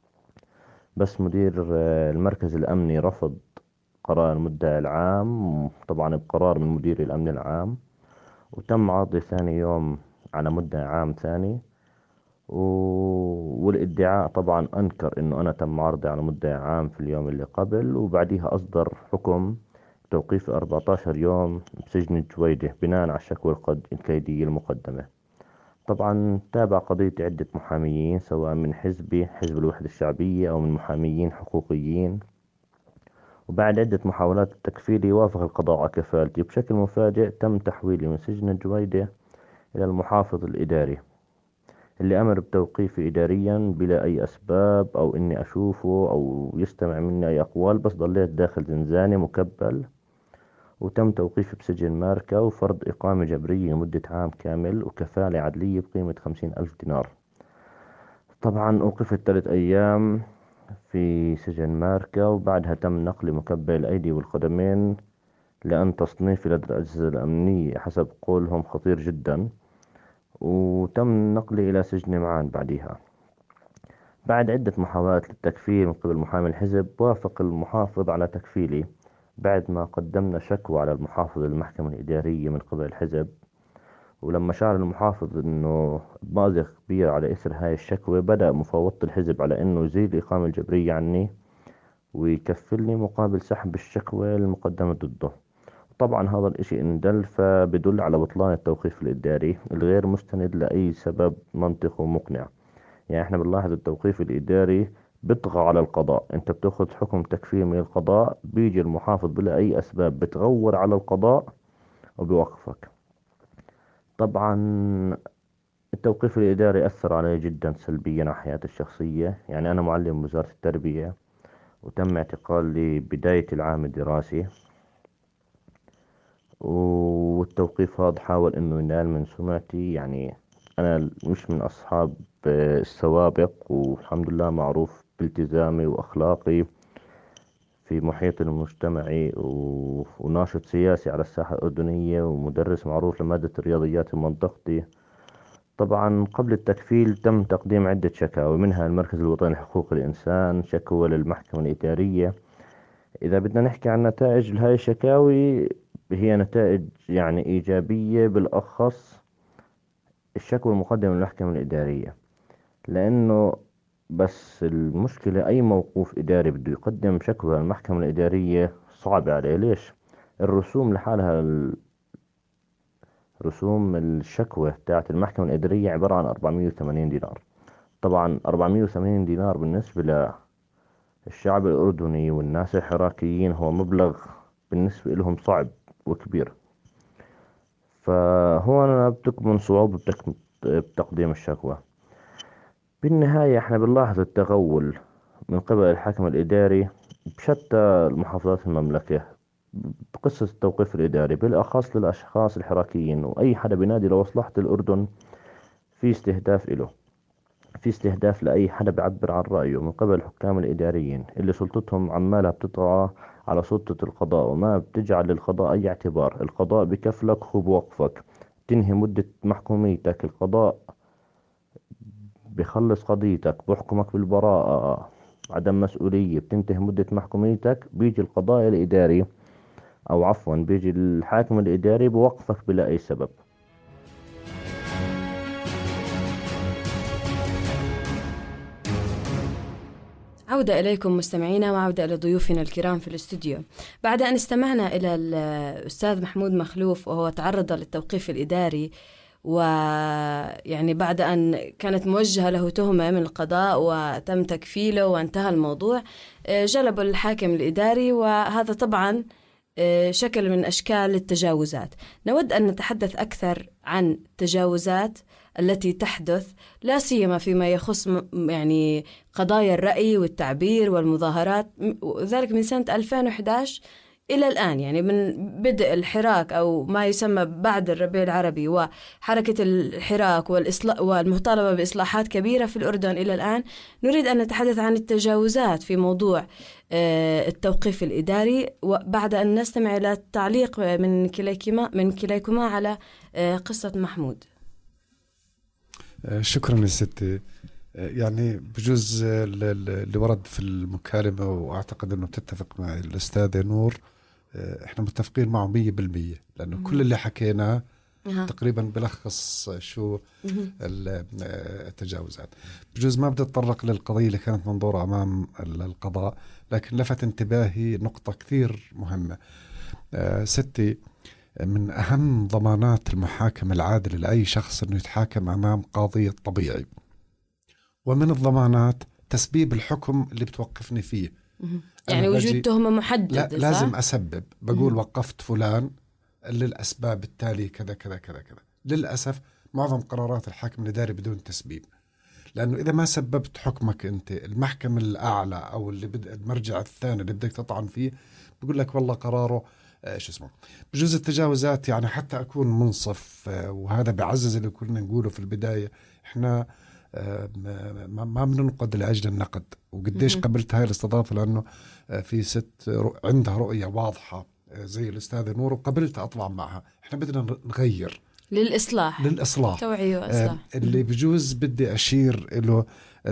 بس مدير المركز الأمني رفض قرار المدعي العام، طبعا بقرار من مدير الأمن العام، وتم عرضي ثاني يوم على مدعي عام ثاني، و... والادعاء طبعا أنكر إنه أنا تم عرضي على مدعي عام في اليوم اللي قبل، وبعديها أصدر حكم توقيف أربعة عشر يوم بسجن الجويدة بناء على الشكوى الكيدية المقدمة. طبعا تابع قضيتي عدة محاميين سواء من حزبي حزب الوحدة الشعبية أو من محاميين حقوقيين، وبعد عدة محاولات التكفيلي وافق القضاء على كفالتي. بشكل مفاجئ تم تحويلي من سجن الجويدة إلى المحافظ الإداري اللي أمر بتوقيفي إداريا بلا أي أسباب أو إني أشوفه أو يستمع مني أي أقوال، بس ضليت داخل زنزانة مكبل. وتم توقيفي بسجن ماركة وفرض إقامة جبرية لمدة عام كامل وكفالة عدلية بقيمة خمسين ألف دينار. طبعا أوقفت ثلاث أيام في سجن ماركة، وبعدها تم نقلي مكبل الأيدي والقدمين لأن تصنيفي لدى الأجهزة الأمنية حسب قولهم خطير جدا، وتم نقلي إلى سجن معان. بعدها بعد عدة محاولات للتكفير من قبل محامي الحزب وافق المحافظ على تكفيلي بعد ما قدمنا شكوى على المحافظ للمحكمة الإدارية من قبل الحزب. ولما شعر المحافظ انه مأزق كبير على اثر هاي الشكوى، بدأ مفوضة الحزب على انه يزيل الإقامة الجبرية عني ويكفلني مقابل سحب الشكوى المقدمة ضده. طبعا هذا الاشي اندل فبدل على بطلان التوقيف الإداري الغير مستند لأي سبب منطقي ومقنع. يعني احنا بنلاحظ التوقيف الإداري بيطغى على القضاء، انت بتاخذ حكم تكفير من القضاء، بيجي المحافظ بلا اي اسباب بتغور على القضاء وبيوقفك. طبعا التوقيف الإداري أثر علي جدا سلبيا على حياتي الشخصية. يعني أنا معلم وزارة التربية وتم اعتقالي بداية العام الدراسي، والتوقيف هذا حاول أنه ينال من سمعتي. يعني أنا مش من أصحاب السوابق، والحمد لله معروف بالتزامي وأخلاقي في محيط المجتمعي، وناشط سياسي على الساحة الأردنية، ومدرس معروف لمادة الرياضيات في منطقتي. طبعا قبل التكفيل تم تقديم عدة شكاوى، منها المركز الوطني لحقوق الإنسان، شكوى للمحكمة الإدارية. إذا بدنا نحكي عن نتائج هاي الشكاوي هي نتائج يعني إيجابية، بالأخص الشكوى المقدمة للمحكمة الإدارية، لأنه بس المشكلة أي موقوف إداري بده يقدم شكوى للمحكمة الإدارية صعب عليه. ليش؟ الرسوم لحالها، رسوم الشكوى بتاعت المحكمة الإدارية عبارة عن أربعمية وثمانين دينار. طبعا أربعمية وثمانين دينار بالنسبة للشعب الأردني والناس الحراكيين هو مبلغ بالنسبة لهم صعب وكبير، فهون بتكمن صعوبة بتقديم الشكوى. بالنهاية احنا بنلاحظ التغول من قبل الحاكم الإداري بشتى المحافظات المملكة بقصة التوقيف الإداري، بالأخص للأشخاص الحراكيين، وأي حدا بينادي لمصلحة الأردن في استهداف إله، في استهداف لأي حدا بيعبر عن رأيه من قبل الحكام الإداريين اللي سلطتهم عمالها بتطغى على سلطة القضاء وما بتجعل للقضاء أي اعتبار. القضاء بكفلك هو بوقفك، تنهي مدة محكوميتك، القضاء بيخلص قضيتك، بحكمك بالبراءة، عدم مسؤولية، بتنتهي مدة محكوميتك، بيجي القضاء الإداري أو عفوا بيجي الحاكم الإداري بوقفك بلا أي سبب. عودة إليكم مستمعينا وعودة إلى ضيوفنا الكرام في الاستوديو. بعد أن استمعنا إلى الأستاذ محمود مخلوف وهو تعرض للتوقيف الإداري، ويعني بعد أن كانت موجهة له تهمة من القضاء وتم تكفيله وانتهى الموضوع، جلبوا الحاكم الإداري، وهذا طبعا شكل من أشكال التجاوزات. نود أن نتحدث أكثر عن التجاوزات التي تحدث، لا سيما فيما يخص يعني قضايا الرأي والتعبير والمظاهرات، وذلك من سنة ألفين وإحدى عشر إلى الآن، يعني من بدء الحراك أو ما يسمى بعد الربيع العربي وحركة الحراك والإصلاح والمطالبة بإصلاحات كبيرة في الأردن إلى الآن. نريد أن نتحدث عن التجاوزات في موضوع التوقيف الإداري، وبعد أن نستمع إلى التعليق من كليكما من كليكما على قصة محمود. شكرا يا ستي. يعني بجوز اللي ورد في المكالمة وأعتقد أنه تتفق مع الأستاذة نور، إحنا متفقين معه مية بالمية، لأنه كل اللي حكيناه تقريبا بلخص شو التجاوزات. بجوز ما بدي أتطرق للقضية اللي كانت منظورة أمام القضاء، لكن لفت انتباهي نقطة كثير مهمة. ستي، من أهم ضمانات المحاكمة العادلة لأي شخص أنه يتحاكم أمام قاضي طبيعي، ومن الضمانات تسبيب الحكم اللي بتوقفني فيه. يعني وجود تهمة محددة. لا، لازم أسبب، بقول مم. وقفت فلان للأسباب التالية كذا كذا كذا كذا. للأسف معظم قرارات الحاكم الإداري بدون تسبيب، لأنه إذا ما سببت حكمك أنت، المحكمة الأعلى أو اللي بد... المرجع الثاني اللي بدك تطعن فيه بقول لك والله قراره ايش اسمه. بجوز التجاوزات يعني حتى اكون منصف، وهذا بعزز اللي كنا نقوله في البدايه، احنا ما بننقد لاجل النقد. وقديش قبلت هاي الاستضافه، لانه في ست عندها رؤيه واضحه زي الاستاذه نور، وقبلت اطلع معها. احنا بدنا نغير للاصلاح للاصلاح توعيه واصلاح. اللي بجوز بدي اشير له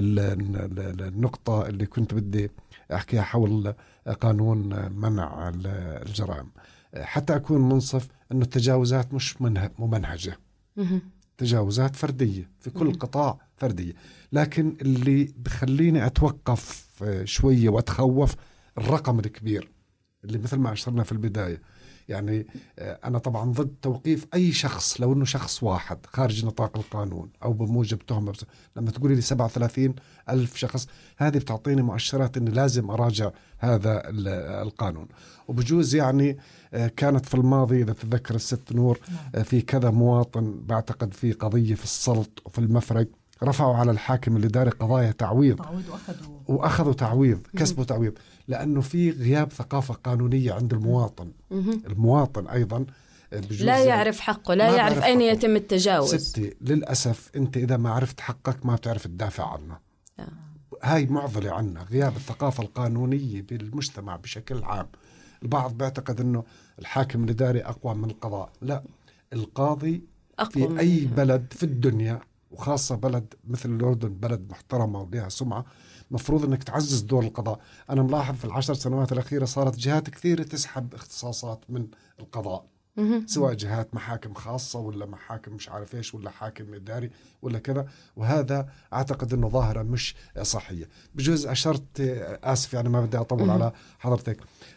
النقطه اللي كنت بدي احكيها حول قانون منع الجرائم. حتى أكون منصف أنه التجاوزات مش ممنهجة، تجاوزات فردية في كل قطاع فردية، لكن اللي بخليني أتوقف شوية وأتخوف الرقم الكبير اللي مثل ما أشرنا في البداية. يعني أنا طبعا ضد توقيف أي شخص لو أنه شخص واحد خارج نطاق القانون أو بموجب تهمة. لما تقولي لي سبعة وثلاثين ألف شخص، هذه بتعطيني مؤشرات أني لازم أراجع هذا القانون. وبجوز يعني كانت في الماضي إذا تذكر الست نور في كذا مواطن، بعتقد في قضية في السلط وفي المفرق، رفعوا على الحاكم الإداري قضايا تعويض وأخذوا, وأخذوا تعويض، كسبوا تعويض، لأنه في غياب ثقافة قانونية عند المواطن. المواطن أيضا لا يعرف حقه، لا يعرف أين حقه. يتم التجاوز. ستي للأسف أنت إذا ما عرفت حقك ما بتعرف تدافع عنه. آه. هاي معضلة عنا، غياب الثقافة القانونية بالمجتمع بشكل عام. البعض بيعتقد أنه الحاكم الإداري أقوى من القضاء. لا، القاضي أقوى في أي بلد في الدنيا، وخاصة بلد مثل الأردن بلد محترمة ولها سمعة، مفروض أنك تعزز دور القضاء. أنا ملاحظ في العشر سنوات الأخيرة صارت جهات كثيرة تسحب اختصاصات من القضاء، سواء جهات محاكم خاصة ولا محاكم مش عارف إيش ولا حاكم إداري ولا كذا، وهذا أعتقد أنه ظاهرة مش صحية. بجوز أشرت، آسف يعني ما بدي أطول على حضرتك،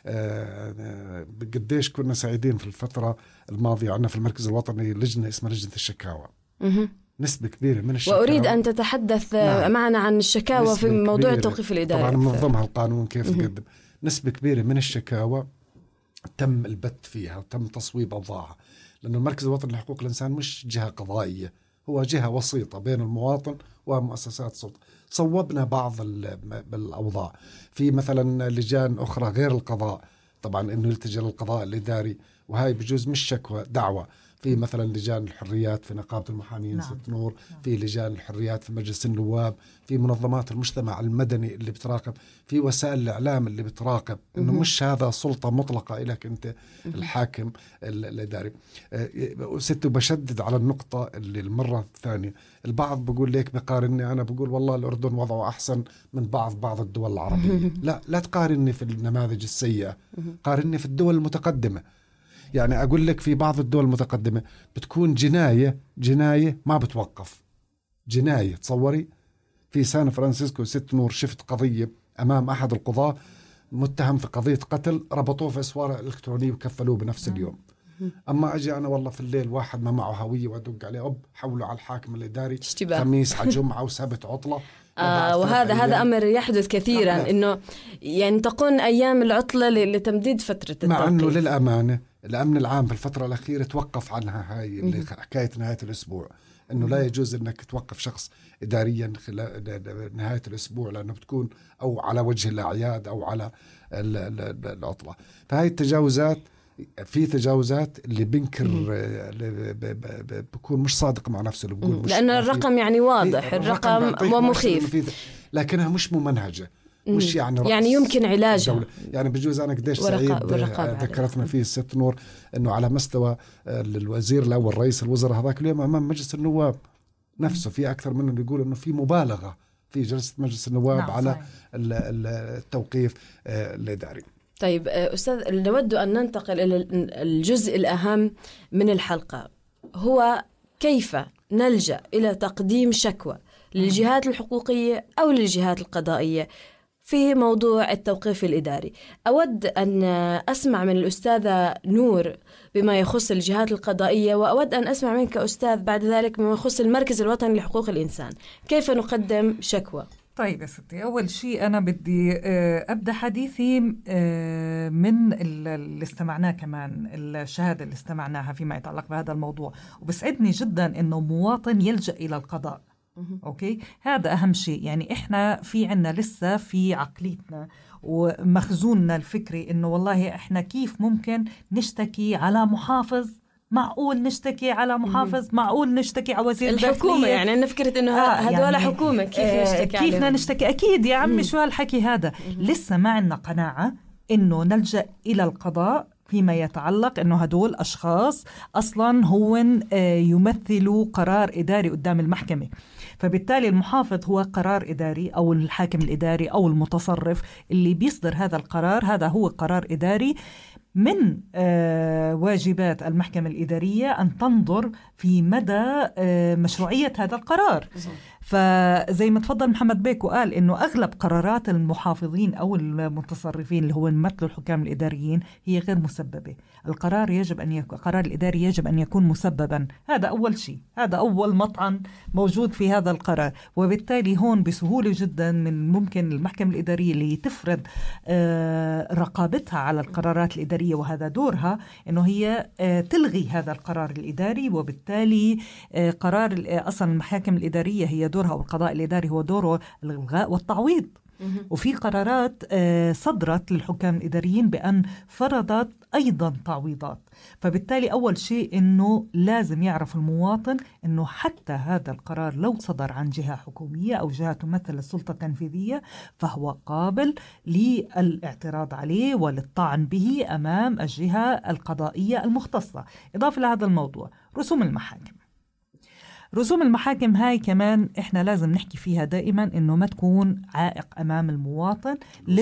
قديش كنا سعيدين في الفترة الماضية عندنا في المركز الوطني لجنة اسمها لجنة الشكاوى. نسبة كبيرة من الشكاوى، وأريد أن تتحدث نعم. معنا عن الشكاوى في موضوع التوقيف الإداري. طبعا منظمها القانون كيف تقدم. نسبة كبيرة من الشكاوى تم البت فيها وتم تصويب أوضاعها، لأنه المركز الوطني لحقوق الإنسان مش جهة قضائية، هو جهة وسيطة بين المواطن ومؤسسات السلطة. صوبنا بعض الأوضاع في مثلا لجان أخرى غير القضاء، طبعا إنه يلتجأ للقضاء الإداري، وهاي بجوز مش شكوى، دعوة. في مثلا لجان الحريات في نقابة المحامين نعم. ست نور، في لجان الحريات في مجلس النواب، في منظمات المجتمع المدني اللي بتراقب، في وسائل الإعلام اللي بتراقب، إنه مش هذا سلطة مطلقة إليك أنت الحاكم الإداري. ست بشدد على النقطة اللي المرة الثانية، البعض بقول ليك بقارني، أنا بقول والله الأردن وضعه أحسن من بعض بعض الدول العربية. لا لا تقارني في النماذج السيئة، قارني في الدول المتقدمة. يعني أقول لك في بعض الدول المتقدمة بتكون جناية جناية ما بتوقف، جناية. تصوري في سان فرانسيسكو ست نور شفت قضية أمام أحد القضاة متهم في قضية قتل، ربطوه في أسوار إلكترونية وكفلوه بنفس اليوم. أما أجي أنا والله في الليل واحد ما معه هوية وأدق عليه أب حوله على الحاكم الإداري اشتباه. خميس على جمعة وسبت عطلة. آه وهذا هذا أمر يحدث كثيرا، نعم. إنه يعني تكون أيام العطلة لتمديد فترة التوقيف. مع أنه للأمانة الأمن العام في الفترة الأخيرة توقف عنها هاي اللي حكاية نهاية الأسبوع، إنه لا يجوز إنك توقف شخص إداريا خلال نهاية الأسبوع لأنه بتكون أو على وجه الأعياد أو على العطلة. فهاي التجاوزات، في تجاوزات اللي بنكر اللي بيكون مش صادق مع نفسه، اللي بيقول مش لأن الرقم يعني واضح، الرقم ومخيف، لكنها مش ممنهجة، مش يعني يعني يمكن علاجها. يعني بجوز أنا قديش سعيد ذكرتنا فيه الست نور إنه على مستوى الوزير الأول رئيس الوزراء هذاك اليوم أمام مجلس النواب نفسه في أكثر منه بيقول إنه في مبالغة في جلسة مجلس النواب، نعم، على التوقيف الإداري. طيب أستاذ، نود أن ننتقل إلى الجزء الأهم من الحلقة، هو كيف نلجأ إلى تقديم شكوى للجهات الحقوقية أو للجهات القضائية في موضوع التوقيف الإداري. أود أن أسمع من الأستاذة نور بما يخص الجهات القضائية، وأود أن أسمع منك أستاذ بعد ذلك بما يخص المركز الوطني لحقوق الإنسان، كيف نقدم شكوى؟ طيب يا ستي، أول شيء أنا بدي أبدأ حديثي من اللي استمعناه، كمان الشهادة اللي استمعناها فيما يتعلق بهذا الموضوع، وبسعدني جدا أنه مواطن يلجأ إلى القضاء. أوكي، هذا أهم شيء. يعني إحنا في عنا لسه في عقليتنا ومخزوننا الفكري إنه والله إحنا كيف ممكن نشتكي على محافظ، معقول نشتكي على محافظ، معقول نشتكي على وزير الحكومة. يعني أنا فكرت إنه آه هدول يعني حكومة، كيف نشتكي آه كيف نشتكي؟ أكيد يا عمي، شو هالحكي هذا؟ لسه ما عندنا قناعة إنه نلجأ إلى القضاء فيما يتعلق إنه هدول أشخاص أصلاً هو يمثلوا قرار إداري قدام المحكمة. فبالتالي المحافظ هو قرار إداري، أو الحاكم الإداري أو المتصرف اللي بيصدر هذا القرار، هذا هو قرار إداري. من آه واجبات المحكمة الإدارية أن تنظر في مدى آه مشروعية هذا القرار. فزي ما تفضل محمد بيك وقال إنه أغلب قرارات المحافظين أو المتصرفين اللي هو مثل الحكام الإداريين هي غير مسببة. القرار يجب أن يكون القرار الإداري يجب أن يكون مسببا، هذا أول شيء، هذا أول مطعن موجود في هذا القرار. وبالتالي هون بسهولة جدا من ممكن المحكمة الإدارية اللي تفرض آه رقابتها على القرارات الإدارية، وهذا دورها إنه هي آه تلغي هذا القرار الإداري. وبالتالي آه قرار أصلا المحاكم الإدارية هي دورها، والقضاء الإداري هو دوره الإلغاء والتعويض. وفي قرارات صدرت للحكام الإداريين بأن فرضت أيضا تعويضات. فبالتالي أول شيء أنه لازم يعرف المواطن أنه حتى هذا القرار لو صدر عن جهة حكومية أو جهة تمثل السلطة التنفيذية فهو قابل للاعتراض عليه وللطعن به أمام الجهة القضائية المختصة. إضافة لهذا الموضوع رسوم المحاكم. رسوم المحاكم هاي كمان إحنا لازم نحكي فيها دائما إنه ما تكون عائق أمام المواطن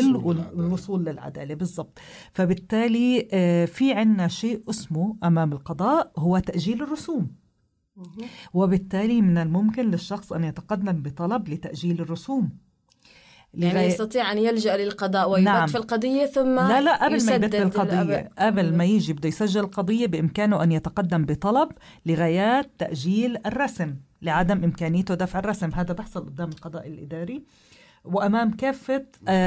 للوصول للعدالة. بالضبط. فبالتالي في عنا شيء اسمه أمام القضاء هو تأجيل الرسوم، وبالتالي من الممكن للشخص أن يتقدم بطلب لتأجيل الرسوم. يعني يستطيع أن يلجأ للقضاء ويبت نعم. في القضية ثم لا لا قبل ما يبت في القضية، قبل ما يجي بده يسجل القضية بإمكانه أن يتقدم بطلب لغايات تأجيل الرسم لعدم إمكانيته دفع الرسم. هذا بحصل قدام القضاء الإداري وأمام كافة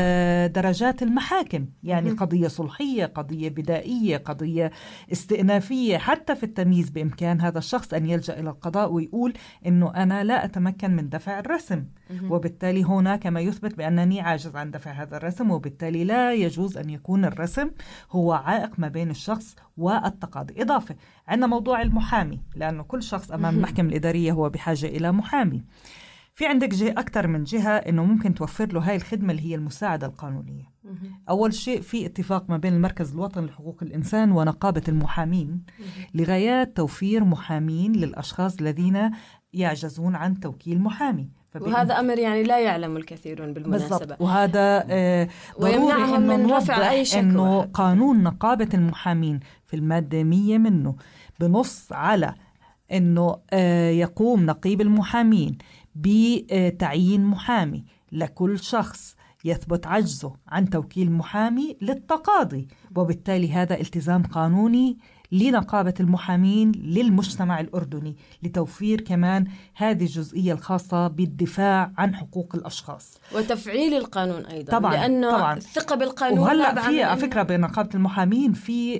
درجات المحاكم، يعني قضية صلحية، قضية بدائية، قضية استئنافية. حتى في التمييز بإمكان هذا الشخص أن يلجأ إلى القضاء ويقول إنه أنا لا أتمكن من دفع الرسم، وبالتالي هناك ما يثبت بأنني عاجز عن دفع هذا الرسم، وبالتالي لا يجوز أن يكون الرسم هو عائق ما بين الشخص والتقاضي. إضافة عندنا موضوع المحامي، لأنه كل شخص أمام المحكمة الإدارية هو بحاجة إلى محامي. في عندك جهة أكتر من جهة إنه ممكن توفر له هاي الخدمة اللي هي المساعدة القانونية. أول شيء في اتفاق ما بين المركز الوطني لحقوق الإنسان ونقابة المحامين لغايات توفير محامين للأشخاص الذين يعجزون عن توكيل محامي. وهذا أمر يعني لا يعلم الكثيرون بالمناسبة. بالضبط. وهذا آه ضروري إنه نوضح إنه قانون نقابة المحامين في المادة مية منه بنص على إنه آه يقوم نقيب المحامين بتعيين محامي لكل شخص يثبت عجزه عن توكيل محامي للتقاضي، وبالتالي هذا التزام قانوني لنقابة المحامين للمجتمع الأردني لتوفير كمان هذه الجزئية الخاصة بالدفاع عن حقوق الأشخاص وتفعيل القانون أيضا، طبعا لأنه طبعا الثقة بالقانون. وهلأ في على فكرة بنقابة المحامين في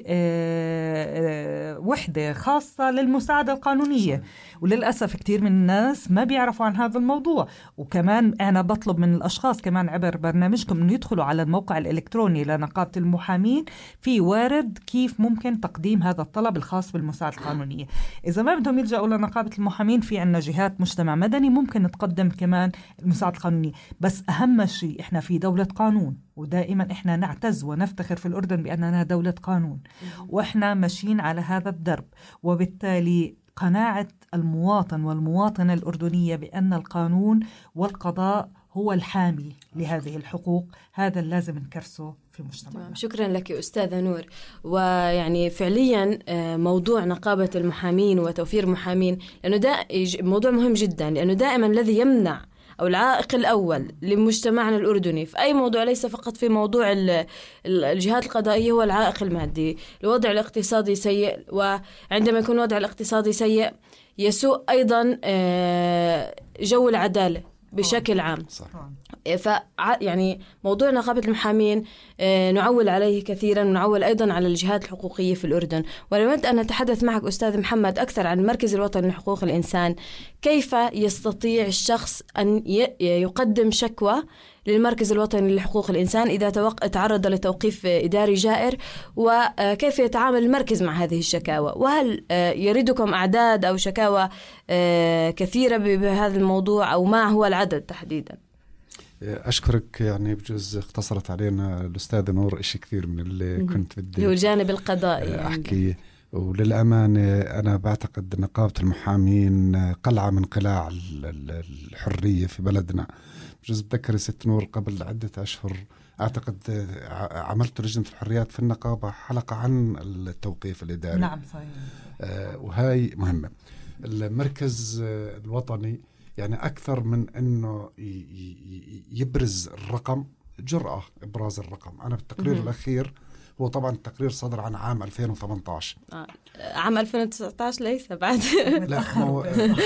وحدة خاصة للمساعدة القانونية، وللأسف كتير من الناس ما بيعرفوا عن هذا الموضوع. وكمان أنا بطلب من الأشخاص كمان عبر برنامجكم أن يدخلوا على الموقع الإلكتروني لنقابة المحامين، في وارد كيف ممكن تقديم هذا الطلب الخاص بالمساعدة القانونية. إذا ما بدهم يلجأوا لنقابة المحامين، في عنا جهات مجتمع مدني ممكن تقدم كمان المساعدة القانونية. بس أهم شيء إحنا في دولة قانون، ودائما إحنا نعتز ونفتخر في الأردن بأننا دولة قانون، وإحنا ماشيين على هذا الدرب. وبالتالي قناعة المواطن والمواطنة الأردنية بأن القانون والقضاء هو الحامي لهذه الحقوق، هذا لازم نكرسه في مجتمعنا. شكرا لك أستاذة نور. ويعني فعليا موضوع نقابة المحامين وتوفير محامين، لأنه ده موضوع مهم جدا، لأنه دائما الذي يمنع أو العائق الأول لمجتمعنا الأردني في أي موضوع، ليس فقط في موضوع الجهات القضائية، هو العائق المادي. الوضع الاقتصادي سيء، وعندما يكون الوضع الاقتصادي سيء يسوء أيضا جو العدالة بشكل عام. صح. ف يعني موضوع نقابة المحامين نعول عليه كثيرا، ونعول أيضا على الجهات الحقوقية في الأردن. ونود أن نتحدث معك أستاذ محمد أكثر عن المركز الوطني لحقوق الإنسان. كيف يستطيع الشخص أن يقدم شكوى للمركز الوطني لحقوق الإنسان إذا تعرض لتوقيف إداري جائر، وكيف يتعامل المركز مع هذه الشكاوى؟ وهل يردكم أعداد أو شكاوى كثيرة بهذا الموضوع، أو ما هو العدد تحديدا؟ أشكرك. يعني بجوز اختصرت علينا الأستاذة نور إشي كثير من اللي كنت بدي هو الجانب القضائي أحكي. وللأمانة أنا بعتقد نقابة المحامين قلعة من قلاع الحرية في بلدنا. بجوز بذكر ست نور قبل عدة أشهر أعتقد عملت لجنة الحريات في النقابة حلقة عن التوقيف الإداري. نعم صحيح. آه وهاي مهمة. المركز الوطني يعني أكثر من أنه يبرز الرقم، جرأة إبراز الرقم. أنا بالتقرير الأخير، هو طبعا التقرير صدر عن عام ألفين وثمانية عشر. آه. عام ألفين وتسعة عشر ليس بعد. لا هو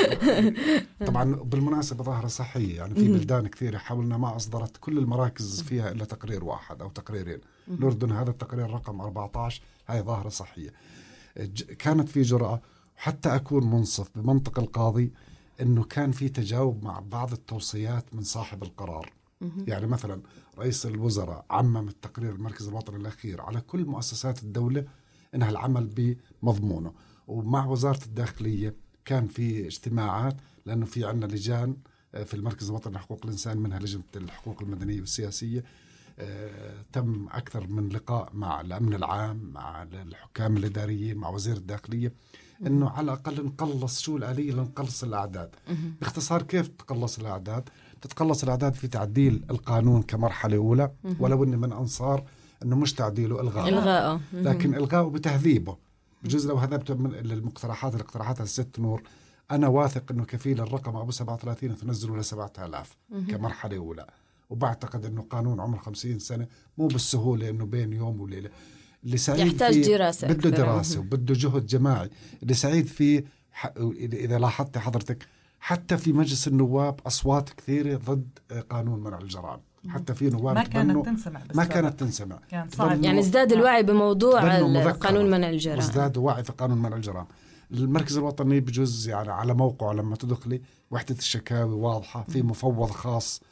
طبعا بالمناسبة ظاهرة صحية، يعني في بلدان كثيرة حاولنا ما أصدرت كل المراكز فيها إلا تقرير واحد أو تقريرين. الأردن هذا التقرير رقم أربعة عشر، هاي ظاهرة صحية. كانت في جرأة، وحتى أكون منصف بمنطق القاضي أنه كان في تجاوب مع بعض التوصيات من صاحب القرار. يعني مثلا رئيس الوزراء عمم التقرير المركز الوطني الأخير على كل مؤسسات الدولة إنها العمل بمضمونه. ومع وزارة الداخلية كان في اجتماعات، لأنه في عنا لجان في المركز الوطني لحقوق الإنسان، منها لجنة الحقوق المدنية والسياسية. تم أكثر من لقاء مع الأمن العام، مع الحكام الإداريين، مع وزير الداخلية، إنه على الأقل نقلص شو الآلية لنقلص الأعداد. باختصار كيف تقلص الأعداد؟ تتقلص الأعداد في تعديل القانون كمرحلة أولى، ولو إني من أنصار إنه مش تعديله، إلغاءه. إلغاءه. لكن إلغاءه بتهذيبه. بجوز لو هذبت من المقترحات اللي اقترحتها الست نور، أنا واثق إنه كفيل الرقم أبو سبعة وثلاثين تنزلوا لسبعة آلاف كمرحلة أولى. وبعتقد إنه قانون عمر خمسين سنة مو بالسهولة إنه بين يوم وليلة. اللي سعيد يحتاج فيه دراسة، بده دراسة وبده جهد جماعي. اللي سعيد فيه ح... إذا لاحظت حضرتك، حتى في مجلس النواب أصوات كثيرة ضد قانون منع الجرائم. حتى في نواب ما كانت تنسمع، ما كانت تنسمع كان صعب. يعني ازداد الوعي بموضوع قانون منع الجرائم، ازداد وعي في قانون منع الجرائم. المركز الوطني بجوز يعني على موقعه لما تدخلي وحدة الشكاوي واضحة، في مفوض خاص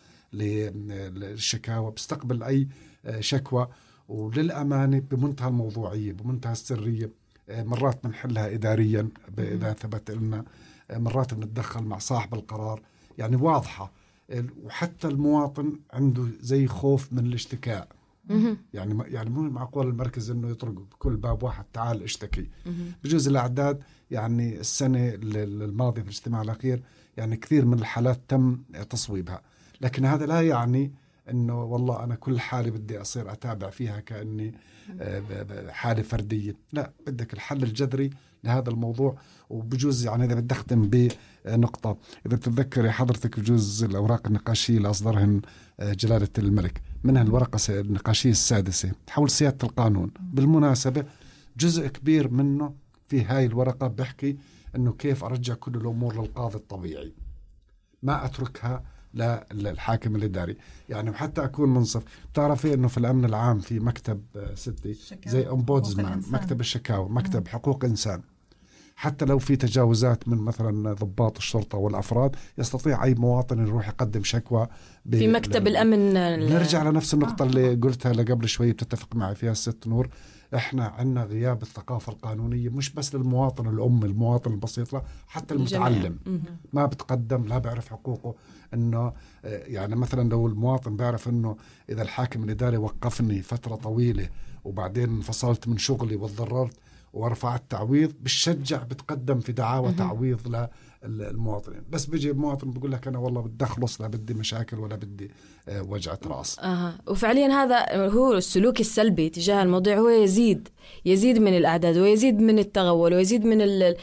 للشكاوى بيستقبل أي شكوى، وللأمانة بمنتهى الموضوعية بمنتهى السرية. مرات بنحلها إداريا إذا ثبت لنا، مرات بنتدخل مع صاحب القرار، يعني واضحة. وحتى المواطن عنده زي خوف من الاشتكاء. يعني يعني مو معقول المركز انه يطرق بكل باب واحد تعال اشتكي. بجوز الاعداد يعني السنه الماضيه في الاجتماع الاخير يعني كثير من الحالات تم تصويبها، لكن هذا لا يعني انه والله انا كل حاله بدي اصير اتابع فيها كاني حاله فرديه. لا، بدك الحل الجذري لهذا الموضوع. وبجوز يعني إذا بدي أختم بنقطة، إذا بتتذكري حضرتك بجوز الأوراق النقاشية اللي أصدرهن جلالة الملك، منها الورقة النقاشية السادسة حول سيادة القانون. بالمناسبة جزء كبير منه في هاي الورقة بحكي أنه كيف أرجع كل الأمور للقاضي الطبيعي، ما أتركها للحاكم الإداري. يعني حتى أكون منصف، بتعرفي أنه في الأمن العام في مكتب ستي زي أمبودزمان، مكتب الشكاوى، مكتب م. حقوق إنسان. حتى لو في تجاوزات من مثلا ضباط الشرطة والأفراد، يستطيع أي مواطن يروح يقدم شكوى في مكتب ل... الأمن. نرجع لنفس النقطة آه. اللي قلتها لقبل شوي، بتتفق معي فيها الست نور. إحنا عندنا غياب الثقافة القانونية، مش بس للمواطن الأم، المواطن البسيط، لا حتى المتعلم ما بتقدم، لا بيعرف حقوقه. إنه يعني مثلا لو المواطن بيعرف إنه إذا الحاكم الإداري وقفني فترة طويلة وبعدين انفصلت من شغلي وتضررت ورفعت تعويض، بالشجع بتقدم في دعاوى تعويض للمواطنين. بس بيجي المواطن بيقول لك أنا والله بدي أخلص، لا بدي مشاكل ولا بدي وجعة رأس. آه. وفعليا هذا هو السلوك السلبي تجاه الموضوع، هو يزيد يزيد من الأعداد ويزيد من التغول ويزيد من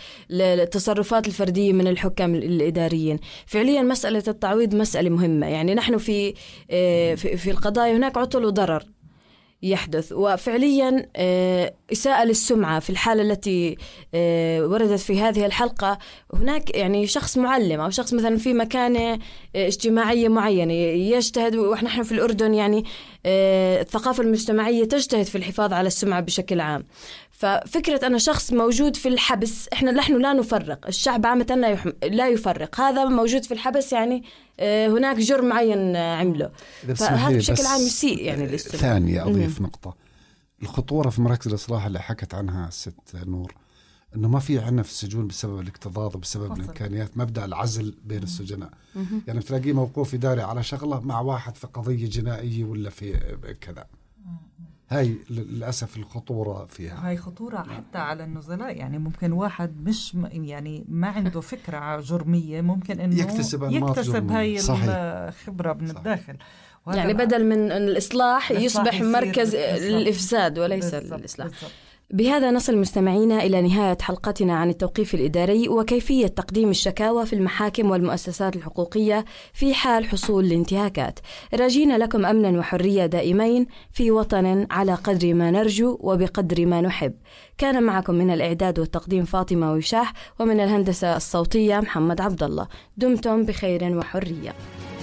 التصرفات الفردية من الحكام الإداريين. فعليا مسألة التعويض مسألة مهمة. يعني نحن في في القضايا هناك عطل وضرر يحدث، وفعليا إساءة للسمعة. في الحالة التي وردت في هذه الحلقة، هناك يعني شخص معلم أو شخص مثلا في مكانة اجتماعية معينة يجتهد، وإحنا نحن في الأردن يعني الثقافة المجتمعية تجتهد في الحفاظ على السمعة بشكل عام. ففكرة أن شخص موجود في الحبس، إحنا نحن لا نفرق، الشعب عامة لا يفرق، هذا موجود في الحبس يعني هناك جرم معين عمله، فهذا بشكل عام يسيء يعني للسمعة. ثانية أضيف م- نقطة، الخطورة في مراكز الإصلاح اللي حكت عنها الست نور، إنه ما في عنا في السجون بسبب الاكتظاظ وبسبب فصل. الإمكانيات، مبدأ العزل بين السجناء. يعني بتلاقيه موقوف إداري على شغلة مع واحد في قضية جنائية ولا في كذا. هاي للأسف الخطورة فيها. هاي خطورة حتى على النزلاء. يعني ممكن واحد مش يعني ما عنده فكرة جرمية، ممكن إنه يكتسب, يكتسب هاي الخبرة من صحيح. الداخل. يعني بدل من الإصلاح يصبح مركز للإفساد وليس الإصلاح. بهذا نصل مستمعينا إلى نهاية حلقتنا عن التوقيف الإداري وكيفية تقديم الشكاوى في المحاكم والمؤسسات الحقوقية في حال حصول الانتهاكات. راجين لكم أمنا وحرية دائمين في وطن على قدر ما نرجو وبقدر ما نحب. كان معكم من الإعداد والتقديم فاطمة ويشاح، ومن الهندسة الصوتية محمد عبد الله. دمتم بخير وحرية.